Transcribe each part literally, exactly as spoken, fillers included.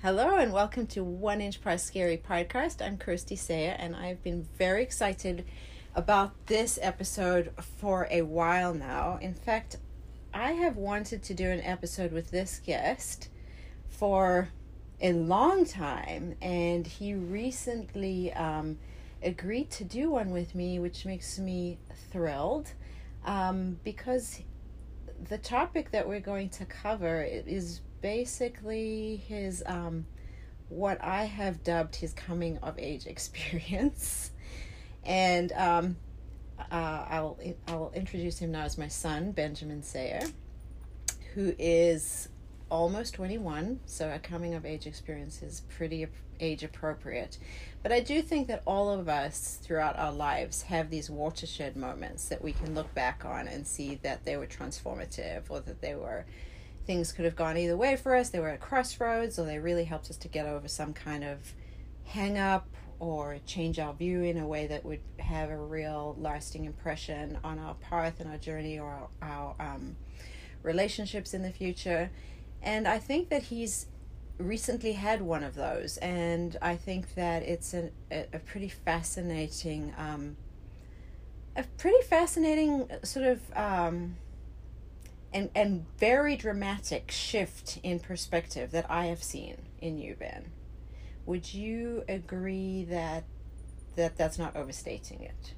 Hello and welcome to One Inch Price Scary podcast. I'm Kirsty Sayer and I've been very excited about this episode for a while now. In fact, I have wanted to do an episode with this guest for a long time, and he recently um, agreed to do one with me, which makes me thrilled um, because the topic that we're going to cover is basically his um what I have dubbed his coming of age experience. And um uh, I'll I'll introduce him now as my son, Benjamin Sayer, who is almost twenty-one, so a coming of age experience is pretty age appropriate. But I do think that all of us throughout our lives have these watershed moments that we can look back on and see that they were transformative, or that they were things could have gone either way for us. They were at crossroads, or they really helped us to get over some kind of hang up or change our view in a way that would have a real lasting impression on our path and our journey, or our, our um, relationships in the future. And I think that he's recently had one of those, and I think that it's a, a, a pretty fascinating, um, a pretty fascinating sort of um, and and very dramatic shift in perspective that I have seen in you, Ben. Would you agree that that that's not overstating it?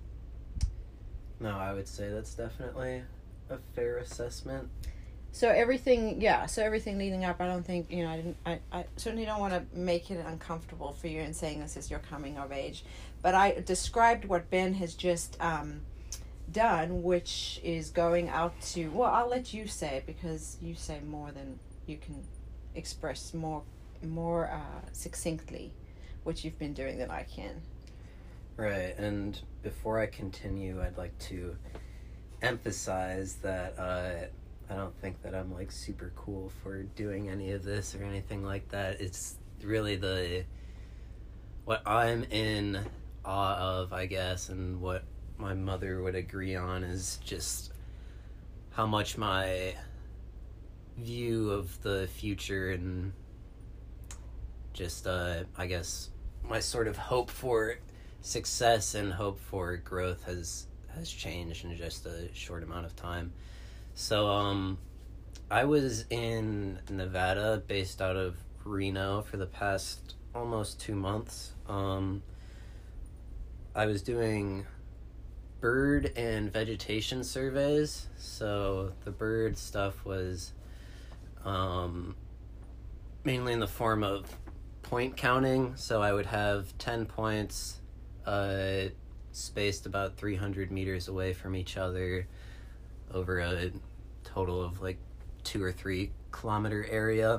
No, I would say that's definitely a fair assessment. So everything, yeah, so everything leading up, I don't think, you know, I didn't, I, I certainly don't want to make it uncomfortable for you in saying this is your coming of age, but I described what Ben has just um, done, which is going out to, well, I'll let you say it because you say more than you can express more, more uh, succinctly what you've been doing than I can. Right, and before I continue, I'd like to emphasize that, uh, I don't think that I'm like super cool for doing any of this or anything like that. It's really the what I'm in awe of, I guess, and what my mother would agree on is just how much my view of the future and just uh I guess my sort of hope for success and hope for growth has has changed in just a short amount of time. So, um, I was in Nevada, based out of Reno, for the past almost two months. Um, I was doing bird and vegetation surveys. So the bird stuff was um, mainly in the form of point counting. So I would have ten points uh, spaced about three hundred meters away from each other, over a total of like two or three kilometer area.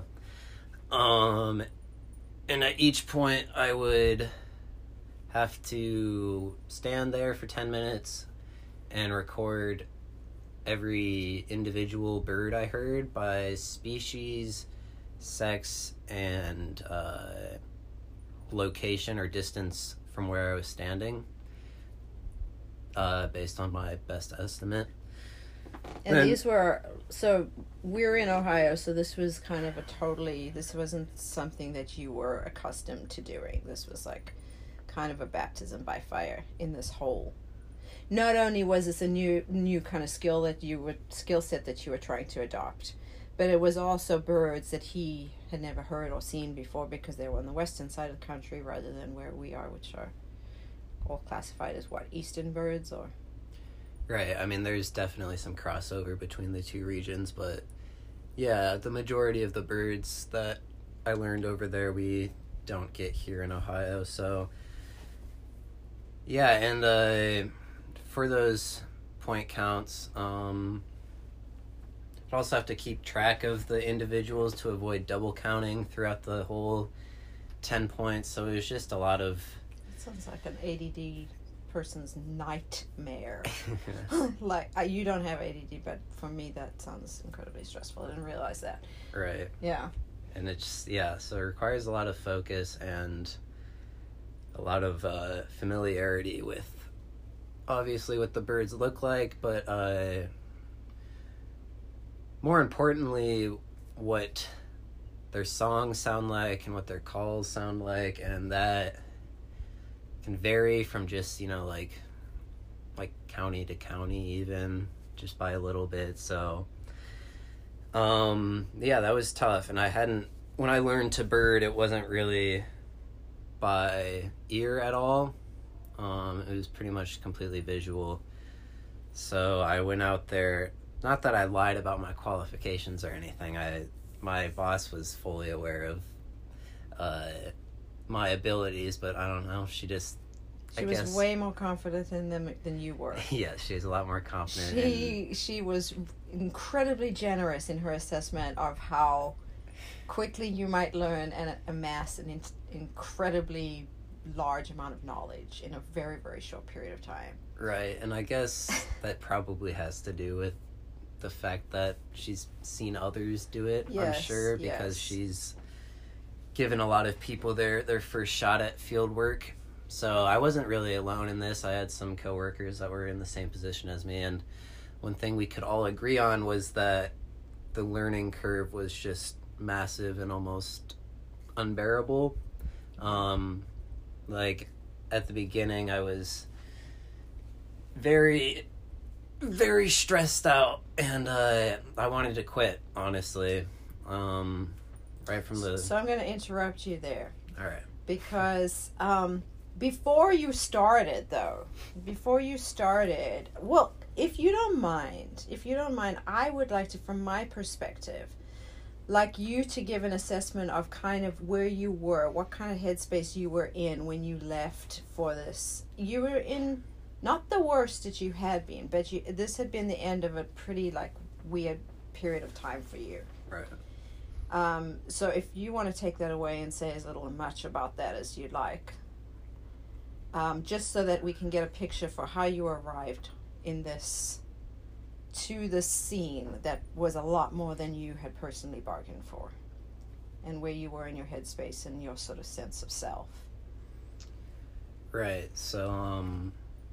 Um, and at each point I would have to stand there for ten minutes and record every individual bird I heard by species, sex, and uh, location or distance from where I was standing, uh, based on my best estimate. And, and these were, so we're in Ohio, so this was kind of a totally, this wasn't something that you were accustomed to doing. This was like kind of a baptism by fire in this whole. Not only was this a new new kind of skill that you were, skill set that you were trying to adopt, but it was also birds that he had never heard or seen before, because they were on the western side of the country rather than where we are, which are all classified as what, eastern birds or... Right, I mean, there's definitely some crossover between the two regions, but yeah, the majority of the birds that I learned over there we don't get here in Ohio, so yeah, and uh, for those point counts, um, I'd also have to keep track of the individuals to avoid double counting throughout the whole ten points, so it was just a lot of... It sounds like an A D D person's nightmare. Like, uh, you don't have A D D, but for me that sounds incredibly stressful. I didn't realize that. Right. Yeah. And it's, yeah, so it requires a lot of focus and a lot of uh, familiarity with, obviously, what the birds look like, but uh, more importantly, what their songs sound like and what their calls sound like, and that can vary from just, you know, like like county to county even, just by a little bit. So um yeah, that was tough. And I hadn't, when I learned to bird, it wasn't really by ear at all. Um it was pretty much completely visual. So I went out there, not that I lied about my qualifications or anything. I my boss was fully aware of uh my abilities, but I don't know, she just She I was guess, way more confident in them than you were. yeah, she was a lot more confident. She she was incredibly generous in her assessment of how quickly you might learn and amass an in- incredibly large amount of knowledge in a very, very short period of time. Right, and I guess that probably has to do with the fact that she's seen others do it, Yes, I'm sure, because yes. she's given a lot of people their, their first shot at field work. So I wasn't really alone in this. I had some coworkers that were in the same position as me, and one thing we could all agree on was that the learning curve was just massive and almost unbearable. Um, like, at the beginning, I was very, very stressed out, and uh, I wanted to quit, honestly, um, right from the... So I'm going to interrupt you there. All right. Because um, before you started, though, before you started, well, if you don't mind, if you don't mind, I would like to, from my perspective, like you to give an assessment of kind of where you were, what kind of headspace you were in when you left for this. You were in not the worst that you had been, but you, this had been the end of a pretty like weird period of time for you. Right. Um, so if you want to take that away and say as little or much about that as you'd like, um, just so that we can get a picture for how you arrived in this, to this scene that was a lot more than you had personally bargained for, and where you were in your headspace and your sort of sense of self. Right, so, um,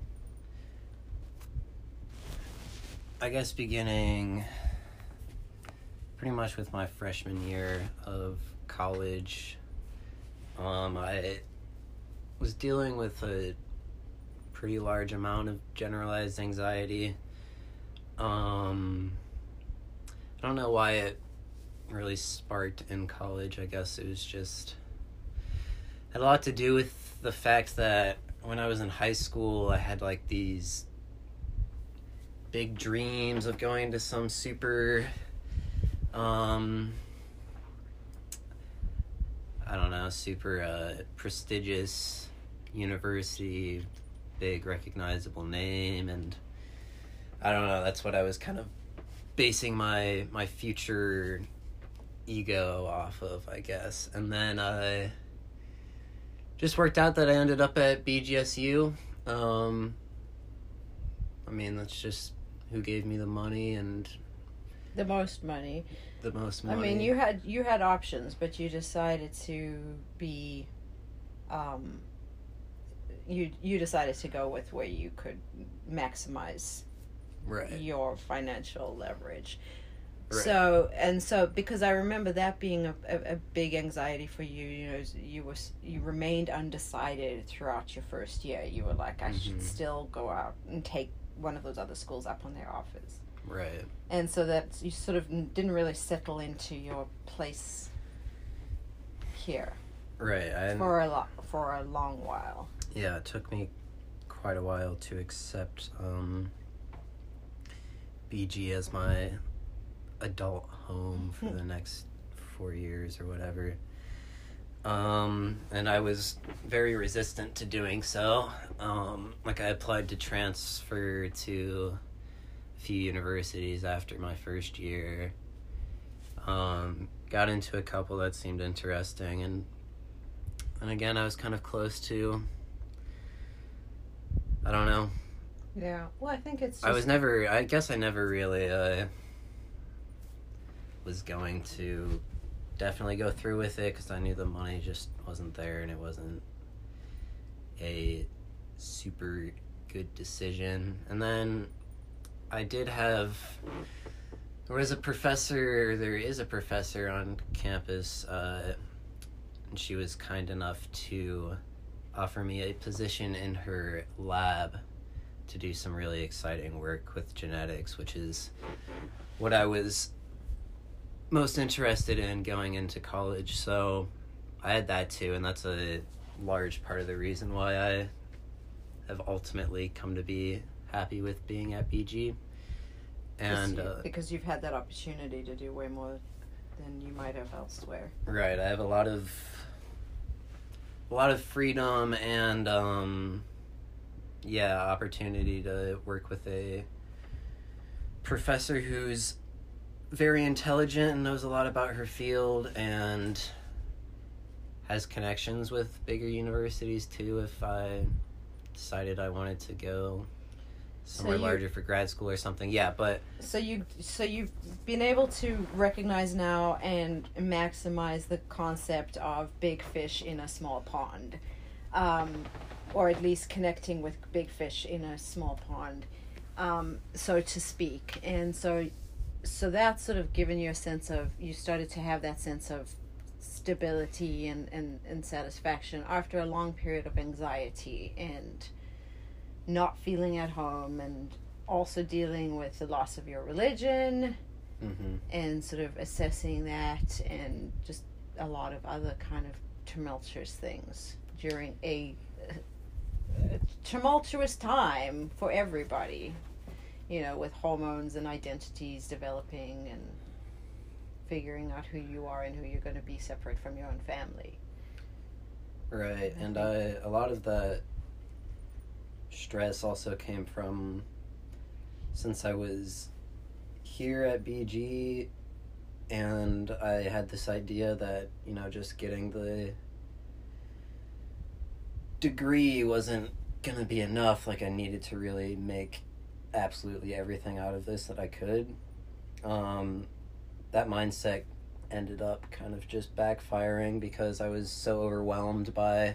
I guess beginning pretty much with my freshman year of college, um, I was dealing with a pretty large amount of generalized anxiety. Um, I don't know why it really sparked in college. I guess it was just, had a lot to do with the fact that when I was in high school, I had like these big dreams of going to some super, um, I don't know, super uh, prestigious university, big recognizable name, and I don't know, that's what I was kind of basing my my future ego off of, I guess. And then I uh, just worked out that I ended up at B G S U. Um, I mean, that's just who gave me the money and The most money. the most money. I mean, you had you had options, but you decided to be, um, you you decided to go with where you could maximize right. your financial leverage. Right. So and so because I remember that being a, a, a big anxiety for you. You know, you was you remained undecided throughout your first year. You were like, I Mm-hmm. should still go out and take one of those other schools up on their offers. Right. And so that you sort of didn't really settle into your place here Right. I, for a lo- for a long while. yeah, it took me quite a while to accept um, B G as my adult home for the next four years or whatever. Um, and I was very resistant to doing so. Um, like, I applied to transfer to a few universities after my first year. Um, got into a couple that seemed interesting, and and again, I was kind of close to, I don't know. Yeah. Well, I think it's just... I was never, I guess I never really uh, was going to definitely go through with it, because I knew the money just wasn't there, and it wasn't a super good decision. And then I did have There was a professor, there is a professor on campus, uh, and she was kind enough to offer me a position in her lab to do some really exciting work with genetics, which is what I was most interested in going into college. So I had that too, and that's a large part of the reason why I have ultimately come to be happy with being at B G. And you, uh, because you've had that opportunity to do way more than you might have elsewhere. Right, I have a lot of a lot of freedom and um yeah, opportunity to work with a professor who's very intelligent and knows a lot about her field and has connections with bigger universities too if I decided I wanted to go somewhere So you- larger for grad school or something. Yeah, but So you, so you've been able to recognize now and maximize the concept of big fish in a small pond, um, or at least connecting with big fish in a small pond, um, so to speak. And so, so that's sort of given you a sense of, you started to have that sense of stability and, and, and satisfaction after a long period of anxiety and not feeling at home, and also dealing with the loss of your religion mm-hmm. and sort of assessing that, and just a lot of other kind of tumultuous things during a, a tumultuous time for everybody, you know, with hormones and identities developing and figuring out who you are and who you're going to be separate from your own family. Right, and I a lot of that stress also came from, since I was here at B G and I had this idea that, you know, just getting the degree wasn't gonna be enough. Like, I needed to really make absolutely everything out of this that I could. Um, that mindset ended up kind of just backfiring because I was so overwhelmed by,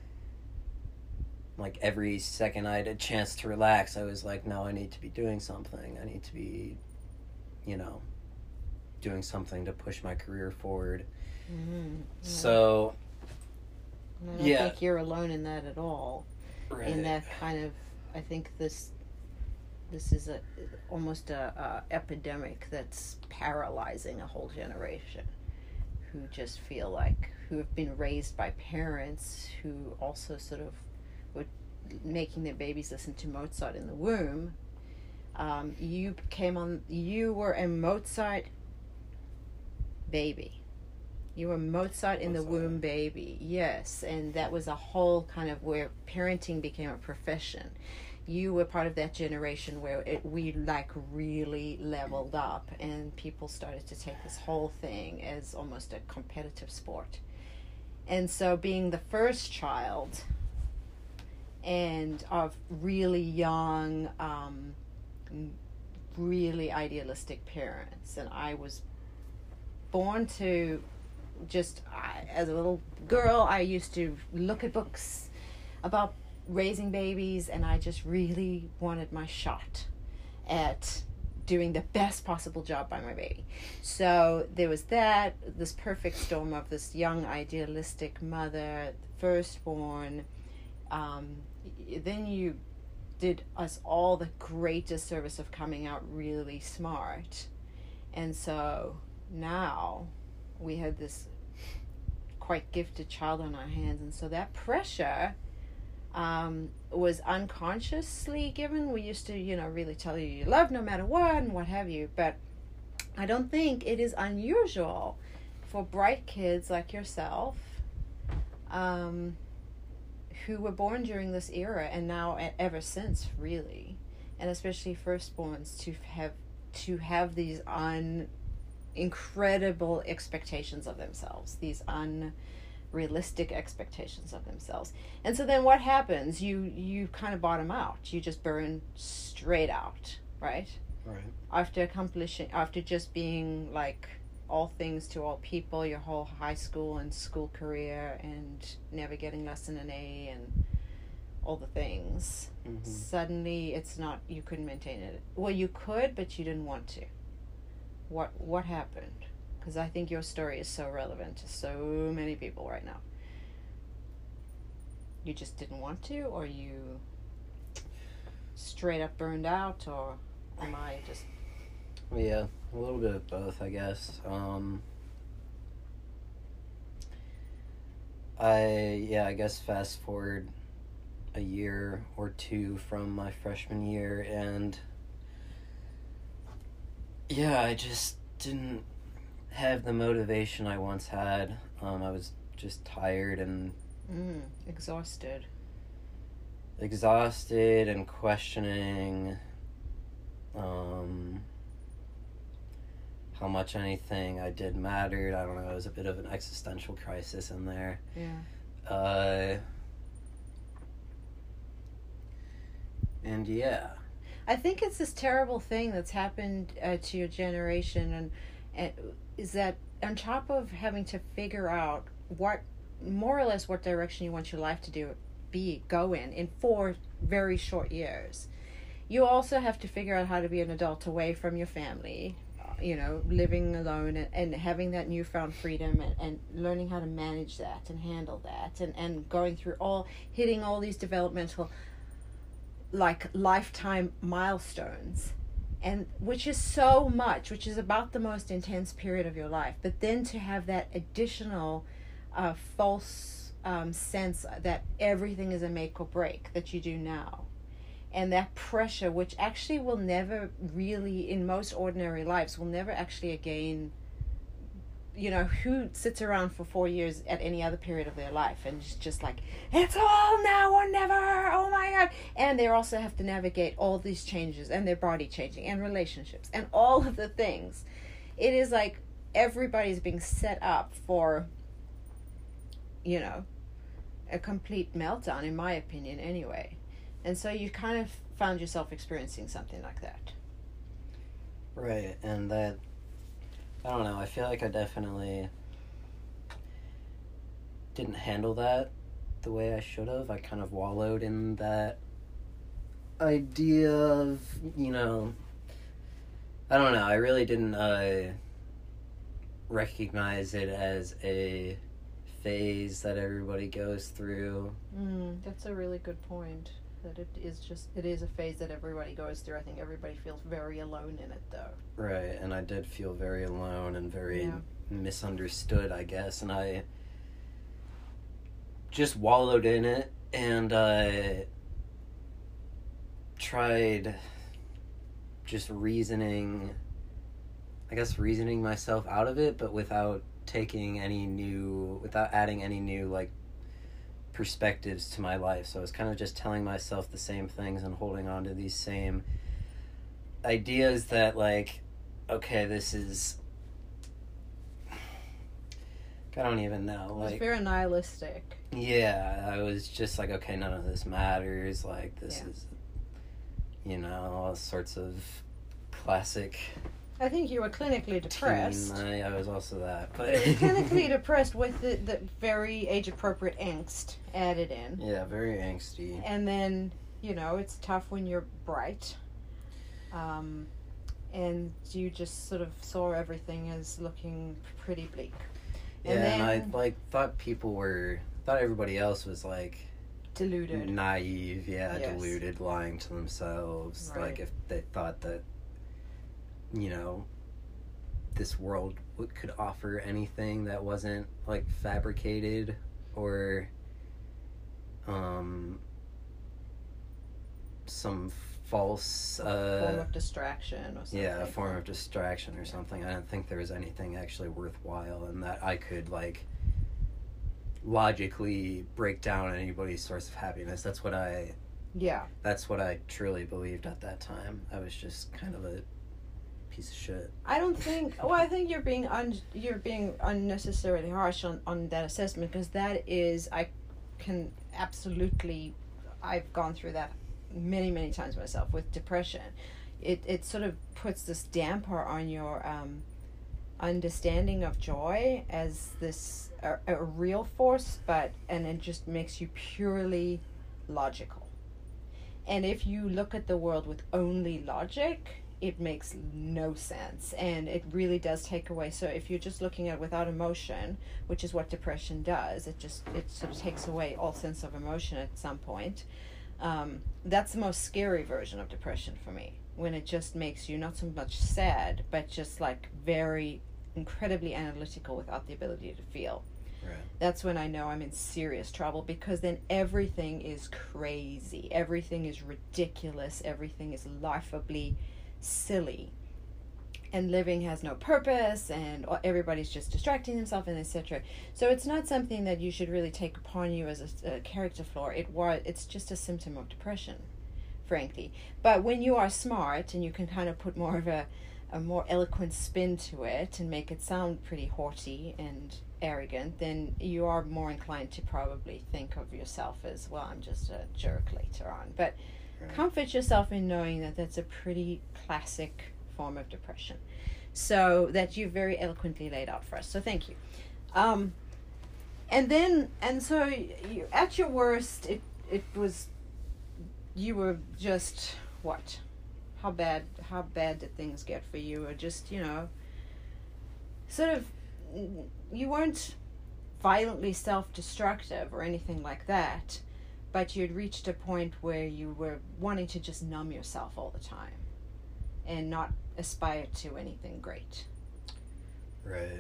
like, every second I had a chance to relax, I was like, no, I need to be doing something. I need to be, you know, doing something to push my career forward. Mm-hmm. Yeah. So, And I don't yeah. think you're alone in that at all. right. In that kind of, I think this this is a almost a, a epidemic that's paralyzing a whole generation who just feel like, who have been raised by parents who also sort of were making their babies listen to Mozart in the womb. Um, you came on, you were a Mozart baby. You were Mozart in the Mozart. womb baby, yes. And that was a whole kind of where parenting became a profession. You were part of that generation where it, we like really leveled up, and people started to take this whole thing as almost a competitive sport. And so being the first child and of really young, um, really idealistic parents, and I was born to just, I, as a little girl, I used to look at books about raising babies, and I just really wanted my shot at doing the best possible job by my baby. So there was that, this perfect storm of this young idealistic mother, firstborn. Um, then you did us all the great disservice of coming out really smart. And so now we had this quite gifted child on our hands, and so that pressure um, was unconsciously given. We used to, you know, really tell you you love no matter what and what have you, but I don't think it is unusual for bright kids like yourself, um, who were born during this era and now ever since, really, and especially firstborns, to have to have these un incredible expectations of themselves, these unrealistic expectations of themselves. And so then what happens? You you kind of bottom out. You just burn straight out, right? Right. After accomplishing, after just being like all things to all people, your whole high school and school career, and never getting less than an A and all the things. Mm-hmm. Suddenly it's not, you couldn't maintain it. Well, you could, but you didn't want to. What what happened? Because I think your story is so relevant to so many people right now. You just didn't want to, or you straight up burned out, or am I just... Yeah, a little bit of both, I guess. Um, I, yeah, I guess fast forward a year or two from my freshman year, and yeah, I just didn't have the motivation I once had. Um, I was just tired and Mm, exhausted. exhausted and questioning um, how much anything I did mattered. I don't know, it was a bit of an existential crisis in there. Yeah. Uh, and yeah. I think it's this terrible thing that's happened uh, to your generation, and, and is that on top of having to figure out what, more or less, what direction you want your life to do, be, go in, in four very short years, you also have to figure out how to be an adult away from your family, you know, living alone, and, and having that newfound freedom, and, and learning how to manage that and handle that, and, and going through all, hitting all these developmental, like, lifetime milestones, and which is so much, which is about the most intense period of your life. But then to have that additional uh, false um, sense that everything is a make or break that you do now, and that pressure, which actually will never really, in most ordinary lives, will never actually again, you know, who sits around for four years at any other period of their life and just, just like, it's all now or never, oh my God. And they also have to navigate all these changes, and their body changing, and relationships, and all of the things. It is like everybody's being set up for, you know, a complete meltdown, in my opinion, anyway. And so you kind of found yourself experiencing something like that. Right, and that, I don't know, I feel like I definitely didn't handle that the way I should have. I kind of wallowed in that idea of, you know, I don't know, I really didn't uh, recognize it as a phase that everybody goes through. Mm, that's a really good point. That it is just, it is a phase that everybody goes through. I think everybody feels very alone in it, though. Right, and I did feel very alone and very Yeah. misunderstood, I guess, and I just wallowed in it, and I tried just reasoning, I guess reasoning myself out of it, but without taking any new, without adding any new, like, perspectives to my life. So I was kind of just telling myself the same things and holding on to these same ideas that, like, okay, this is, I don't even know, like, It's very nihilistic. yeah, I was just like, okay, none of this matters, like, this Yeah. is, you know, all sorts of classic I think you were clinically depressed. teen. I, I was also that, but You were clinically depressed with the, the very age-appropriate angst added in. yeah, very angsty. And then, you know, it's tough when you're bright. Um, and you just sort of saw everything as looking pretty bleak. Yeah, And and, then- I, like, thought people were, thought everybody else was, like, Deluded. naive, yeah, Yes. deluded, lying to themselves. Right. Like, if they thought that, you know, this world w- could offer anything that wasn't, like, fabricated or um some false uh form of distraction or something. yeah, a form of distraction or something. I didn't think there was anything actually worthwhile and that I could, like, logically break down anybody's source of happiness. That's what I Yeah. that's what I truly believed at that time. I was just kind of a piece of shit. I don't think. Well, I think you're being un, you're being unnecessarily harsh on, on that assessment, because that is, I can absolutely, I've gone through that many many times myself with depression. It it sort of puts this damper on your um, understanding of joy as this a, a real force, but and it just makes you purely logical. And if you look at the world with only logic, it makes no sense, and it really does take away. So if you're just looking at it without emotion, which is what depression does, it just it sort of takes away all sense of emotion at some point. Um, that's the most scary version of depression for me, when it just makes you not so much sad, but just like very incredibly analytical without the ability to feel. Right. That's when I know I'm in serious trouble, because then everything is crazy, everything is ridiculous, everything is laughably silly, and living has no purpose, and everybody's just distracting themselves, and et cetera. So it's not something that you should really take upon you as a, a character flaw. It was it's just a symptom of depression, frankly. But when you are smart and you can kind of put more of a, a more eloquent spin to it and make it sound pretty haughty and arrogant, then you are more inclined to probably think of yourself as, well, I'm just a jerk later on. But right. Comfort yourself in knowing that that's a pretty classic form of depression, so that you very eloquently laid out for us. So thank you. Um, and then, and so you, at your worst, it it was, you were just, what? How bad, how bad did things get for you? Or just, you know, sort of, you weren't violently self-destructive or anything like that, but you'd reached a point where you were wanting to just numb yourself all the time and not aspire to anything great. Right.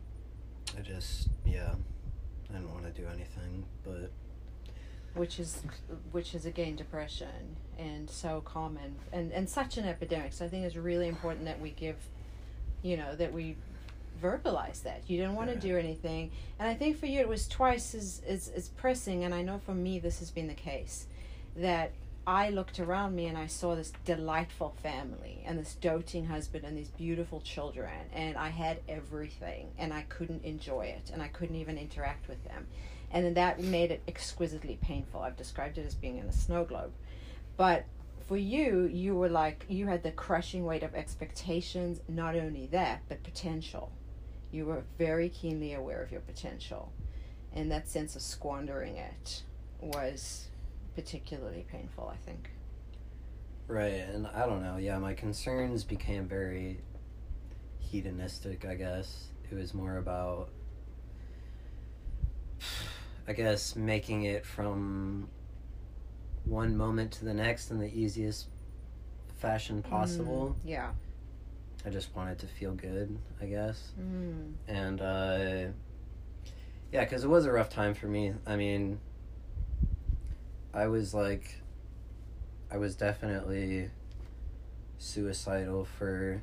I just, yeah, I didn't want to do anything, but... Which is, which is again, depression, and so common, and, and such an epidemic. So I think it's really important that we give, you know, that we verbalize that. You didn't want to do anything. And I think for you it was twice as, as, as pressing, and I know for me this has been the case, that I looked around me and I saw this delightful family and this doting husband and these beautiful children, and I had everything, and I couldn't enjoy it, and I couldn't even interact with them. And then that made it exquisitely painful. I've described it as being in a snow globe. But for you, you were like, you had the crushing weight of expectations, not only that, but potential. You were very keenly aware of your potential. And that sense of squandering it was particularly painful, I think. Right, and I don't know, yeah, my concerns became very hedonistic, I guess. It was more about, I guess, making it from one moment to the next in the easiest fashion possible. Mm, yeah. I just wanted to feel good, I guess. Mm. And, uh, yeah, because it was a rough time for me. I mean, I was, like, I was definitely suicidal for,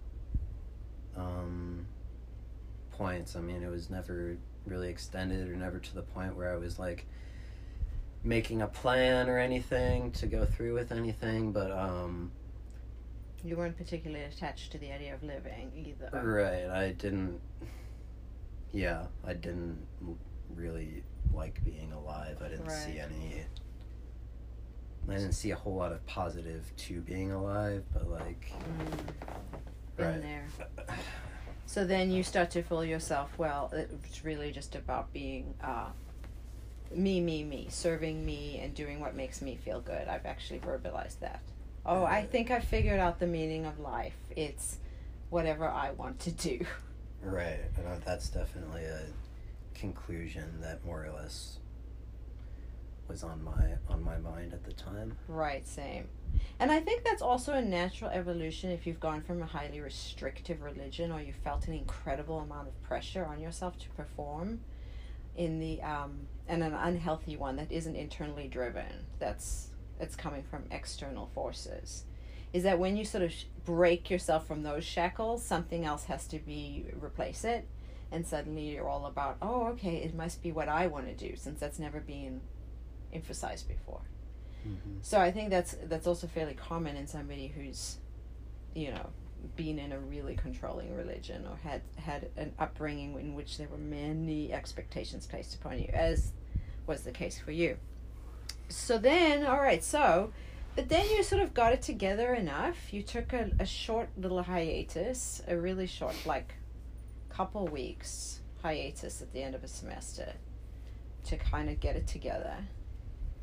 um, points. I mean, it was never really extended, or never to the point where I was, like, making a plan or anything to go through with anything, but, um... You weren't particularly attached to the idea of living, either. Right, I didn't... Yeah, I didn't really like being alive. I didn't right. see any... I didn't see a whole lot of positive to being alive, but, like... Mm. Been right. there. So then you start to fool yourself, well, it's really just about being uh, me, me, me, serving me and doing what makes me feel good. I've actually verbalized that. Oh, I think I figured out the meaning of life. It's whatever I want to do. Right, and that's definitely a conclusion that more or less was on my on my mind at the time. Right, same. And I think that's also a natural evolution if you've gone from a highly restrictive religion, or you felt an incredible amount of pressure on yourself to perform in the um and an unhealthy one that isn't internally driven. That's it's coming from external forces. Is that when you sort of break yourself from those shackles, something else has to be replace it, and suddenly you're all about, oh, okay, it must be what I want to do, since that's never been emphasized before. Mm-hmm. So I think that's that's also fairly common in somebody who's, you know, been in a really controlling religion, or had had an upbringing in which there were many expectations placed upon you, as was the case for you. So then, all right, so, but then you sort of got it together enough. You took a, a short little hiatus, a really short, like, couple weeks hiatus at the end of a semester to kind of get it together.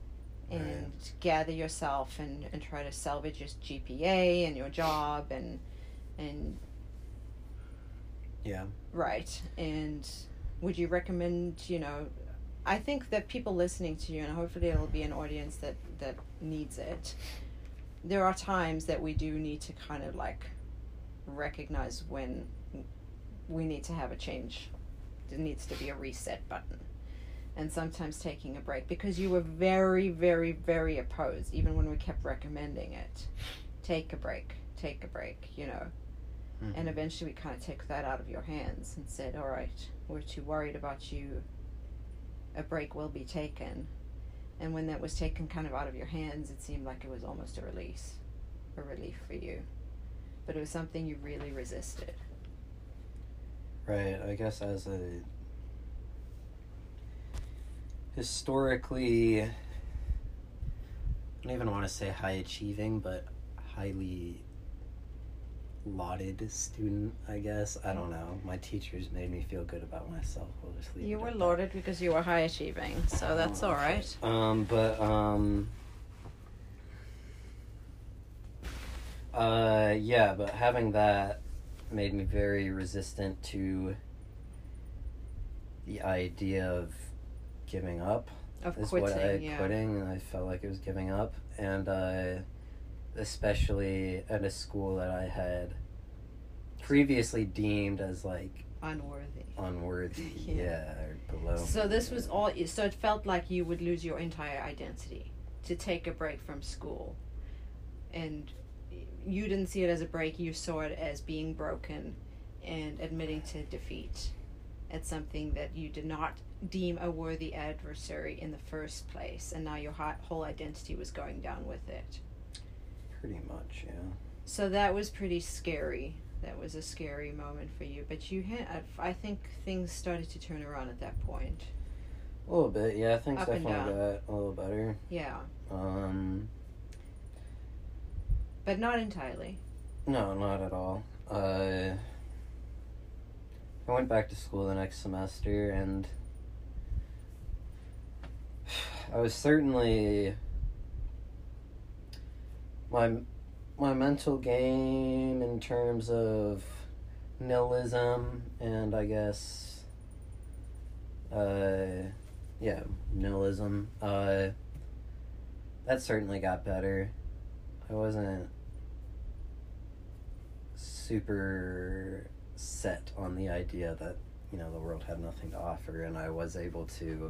and Right. gather yourself and, and try to salvage your G P A and your job and and Yeah. right. And would you recommend, you know, I think that people listening to you, and hopefully it'll be an audience that, that needs it, there are times that we do need to kind of like recognize when we need to have a change. There needs to be a reset button. And sometimes taking a break, because you were very, very, very opposed, even when we kept recommending it. Take a break, take a break, you know. Mm-hmm. And eventually we kind of took that out of your hands and said, all right, we're too worried about you. A break will be taken. And when that was taken kind of out of your hands, it seemed like it was almost a release, a relief for you. But it was something you really resisted. Right. I guess as a historically, I don't even want to say high achieving, but highly lauded student, I guess. I don't know. My teachers made me feel good about myself. We'll just leave You it were at that. lauded because you were high achieving, so that's Oh, all okay. right. Um, but, um, uh, yeah, but having that made me very resistant to the idea of giving up. Of is quitting, what I yeah. quitting. I felt like it was giving up, and uh, especially at a school that I had previously deemed as like Unworthy. unworthy, Yeah. yeah, or below. So me, this was yeah. all, so it felt like you would lose your entire identity to take a break from school. And you didn't see it as a break, you saw it as being broken and admitting to defeat at something that you did not deem a worthy adversary in the first place, and now your hi- whole identity was going down with it. Pretty much, yeah. So that was pretty scary. That was a scary moment for you, but you had, I think things started to turn around at that point. A little bit, yeah. Things Up and definitely down. got a little better. Yeah, Um, but not entirely. no, not at all. Uh, I went back to school the next semester, and I was certainly my my mental game in terms of nihilism, and I guess uh yeah nihilism uh that certainly got better. I wasn't super set on the idea that, you know, the world had nothing to offer, and I was able to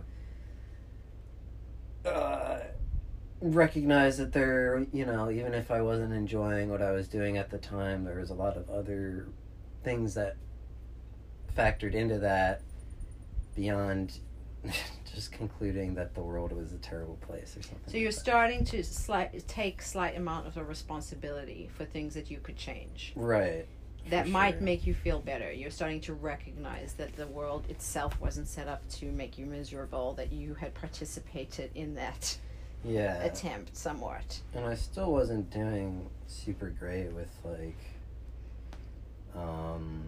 uh, recognize that there, you know, even if I wasn't enjoying what I was doing at the time, there was a lot of other things that factored into that beyond just concluding that the world was a terrible place or something. So you're like that. starting to slight, take slight amount of a responsibility for things that you could change. Right. That For might sure. make you feel better. You're starting to recognize that the world itself wasn't set up to make you miserable, that you had participated in that Yeah. attempt somewhat. And I still wasn't doing super great with, like, um,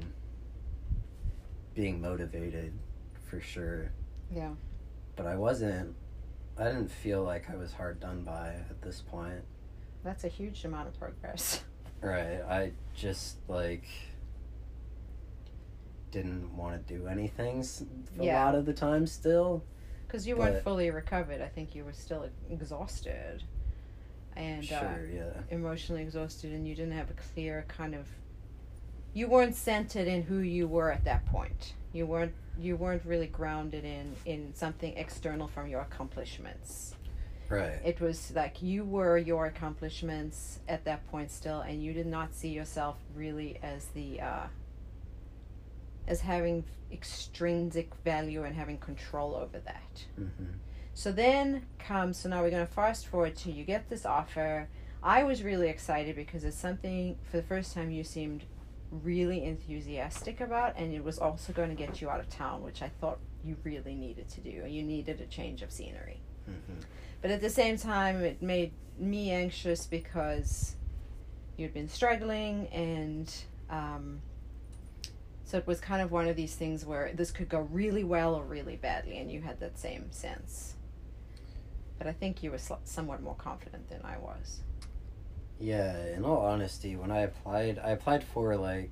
being motivated, for sure. Yeah. But I wasn't, I didn't feel like I was hard done by at this point. That's a huge amount of progress. Right. I just, like, didn't want to do anything s- a Yeah. lot of the time still. Because you weren't But- fully recovered. I think you were still exhausted. And Sure, uh, yeah. emotionally exhausted, and you didn't have a clear kind of, you weren't centered in who you were at that point. You weren't you weren't really grounded in in something external from your accomplishments. Right. It was like you were your accomplishments at that point still, and you did not see yourself really as the uh as having extrinsic value and having control over that. Mm-hmm. So then comes, so now we're going to fast forward to you get this offer. I was really excited because it's something, for the first time, you seemed really enthusiastic about, and it was also going to get you out of town, which I thought you really needed to do. You needed a change of scenery. Mm-hmm. But at the same time, it made me anxious because you'd been struggling, and um, so it was kind of one of these things where this could go really well or really badly, and you had that same sense. But I think you were sl- somewhat more confident than I was. Yeah, in all honesty, when I applied, I applied for like,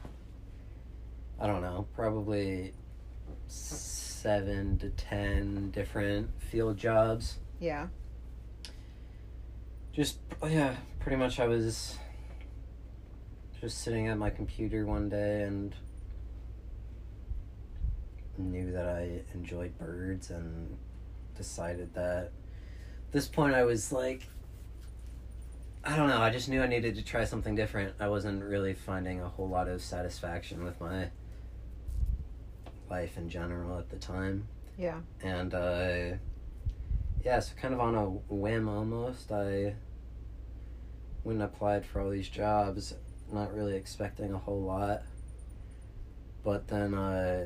I don't know, probably seven to ten different field jobs. Yeah. Just, yeah, pretty much I was just sitting at my computer one day and knew that I enjoyed birds and decided that at this point I was like, I don't know, I just knew I needed to try something different. I wasn't really finding a whole lot of satisfaction with my life in general at the time. Yeah. And, uh, yeah, so kind of on a whim almost, I went and applied for all these jobs, not really expecting a whole lot. But then, uh,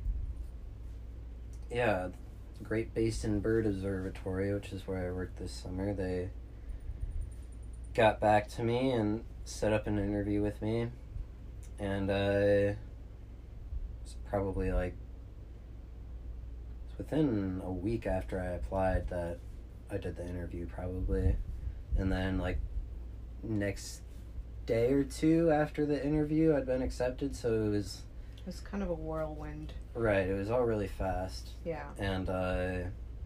yeah, Great Basin Bird Observatory, which is where I worked this summer, they got back to me and set up an interview with me, and uh, it was probably like, it was within a week after I applied that I did the interview probably, and then like next day or two after the interview I'd been accepted, so it was... It was kind of a whirlwind. Right, it was all really fast. Yeah. And, uh...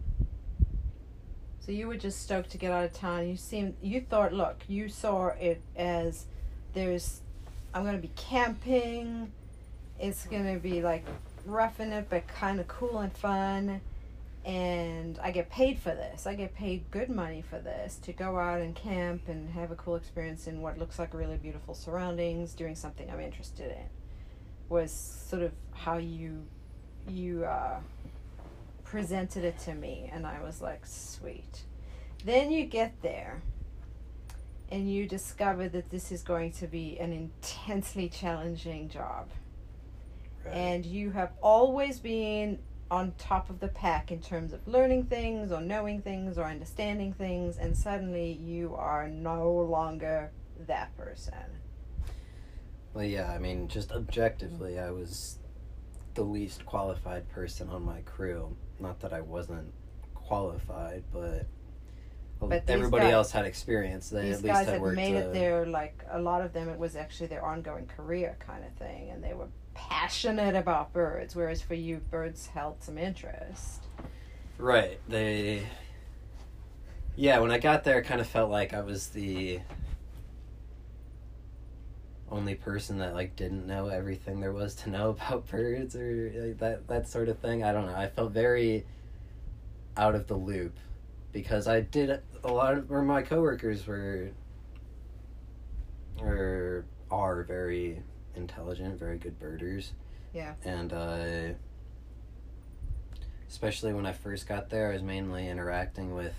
So you were just stoked to get out of town. You seemed, you thought, look, you saw it as there's, I'm going to be camping. It's going to be like roughing it, but kind of cool and fun. And I get paid for this. I get paid good money for this to go out and camp and have a cool experience in what looks like really beautiful surroundings, doing something I'm interested in. Was sort of how you, you, uh, presented it to me, and I was like, sweet. Then you get there and you discover that this is going to be an intensely challenging job. Right. And you have always been on top of the pack in terms of learning things or knowing things or understanding things, and suddenly you are no longer that person. Well, yeah, I mean, just objectively, I was the least qualified person on my crew. Not that I wasn't qualified, but, well, but everybody guys, else had experience. They these at least guys had, had worked made a, it their, like, a lot of them, it was actually their ongoing career kind of thing, and they were passionate about birds, whereas for you, birds held some interest. Right. They... Yeah, when I got there, it kind of felt like I was the only person that, like, didn't know everything there was to know about birds or like, that that sort of thing. I don't know. I felt very out of the loop because I did a lot of, or my coworkers were, or are very intelligent, very good birders. Yeah. And, uh, especially when I first got there, I was mainly interacting with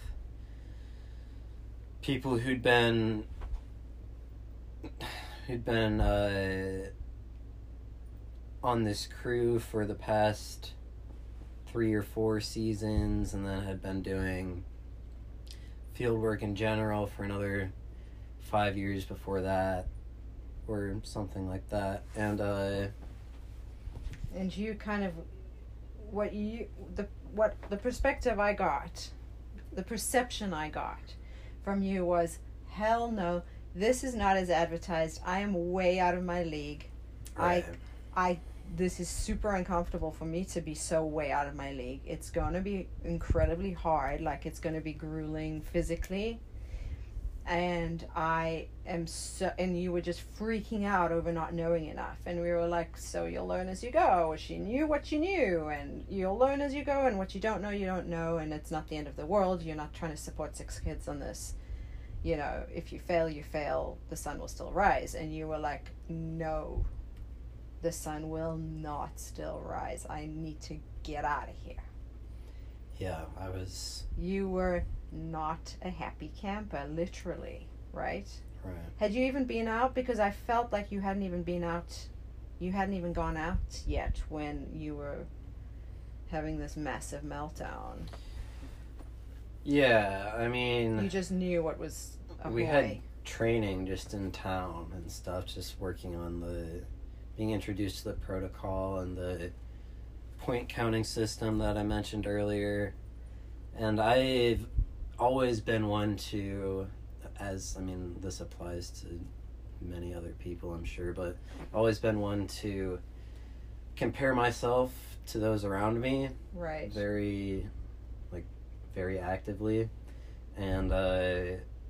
people who'd been who'd been uh, on this crew for the past three or four seasons, and then had been doing field work in general for another five years before that, or something like that. And uh, and you kind of what you the what the perspective I got, the perception I got from you was, hell no, this is not as advertised. I am way out of my league. Right. I, I, this is super uncomfortable for me to be so way out of my league. It's going to be incredibly hard. Like, it's going to be grueling physically. And I am so, and you were just freaking out over not knowing enough. And we were like, so you'll learn as you go. She knew what she knew, and you'll learn as you go, and what you don't know, you don't know, and it's not the end of the world. You're not trying to support six kids on this. You know, if you fail, you fail, the sun will still rise. And you were like, no, the sun will not still rise. I need to get out of here. Yeah, I was... You were not a happy camper, literally, right? Right. Had you even been out? Because I felt like you hadn't even been out, you hadn't even gone out yet when you were having this massive meltdown. Yeah, I mean... You just knew what was ahoy. We had training just in town and stuff, just working on the... being introduced to the protocol and the point counting system that I mentioned earlier. And I've always been one to, as, I mean, this applies to many other people, I'm sure, but always been one to compare myself to those around me. Right. Very, like, very actively. And, uh,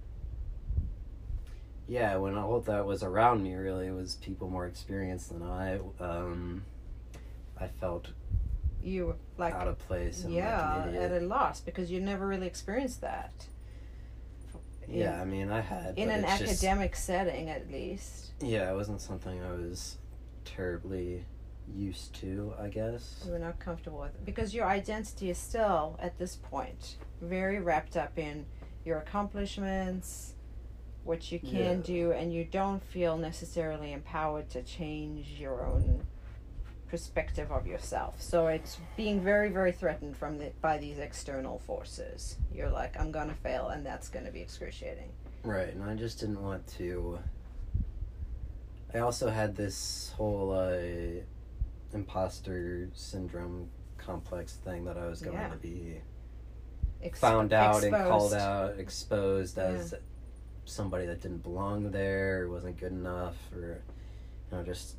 yeah, when all that was around me, really, was people more experienced than I, um, I felt you were like out of place and yeah, like an at idiot. a loss because you never really experienced that. In, Yeah, I mean, I had. in but an it's just- academic setting, at least. Yeah, it wasn't something I was terribly used to, I guess. You were not comfortable with it because your identity is still, at this point, very wrapped up in your accomplishments, what you can Yeah. do, and you don't feel necessarily empowered to change your own perspective of yourself. So it's being very, very threatened from the, by these external forces. You're like, I'm gonna fail, and that's gonna be excruciating. Right, and I just didn't want to. I also had this whole uh, imposter syndrome complex thing that I was going Yeah. to be Ex- found out and exposed. called out, exposed Yeah. as somebody that didn't belong there, or wasn't good enough, or, you know, just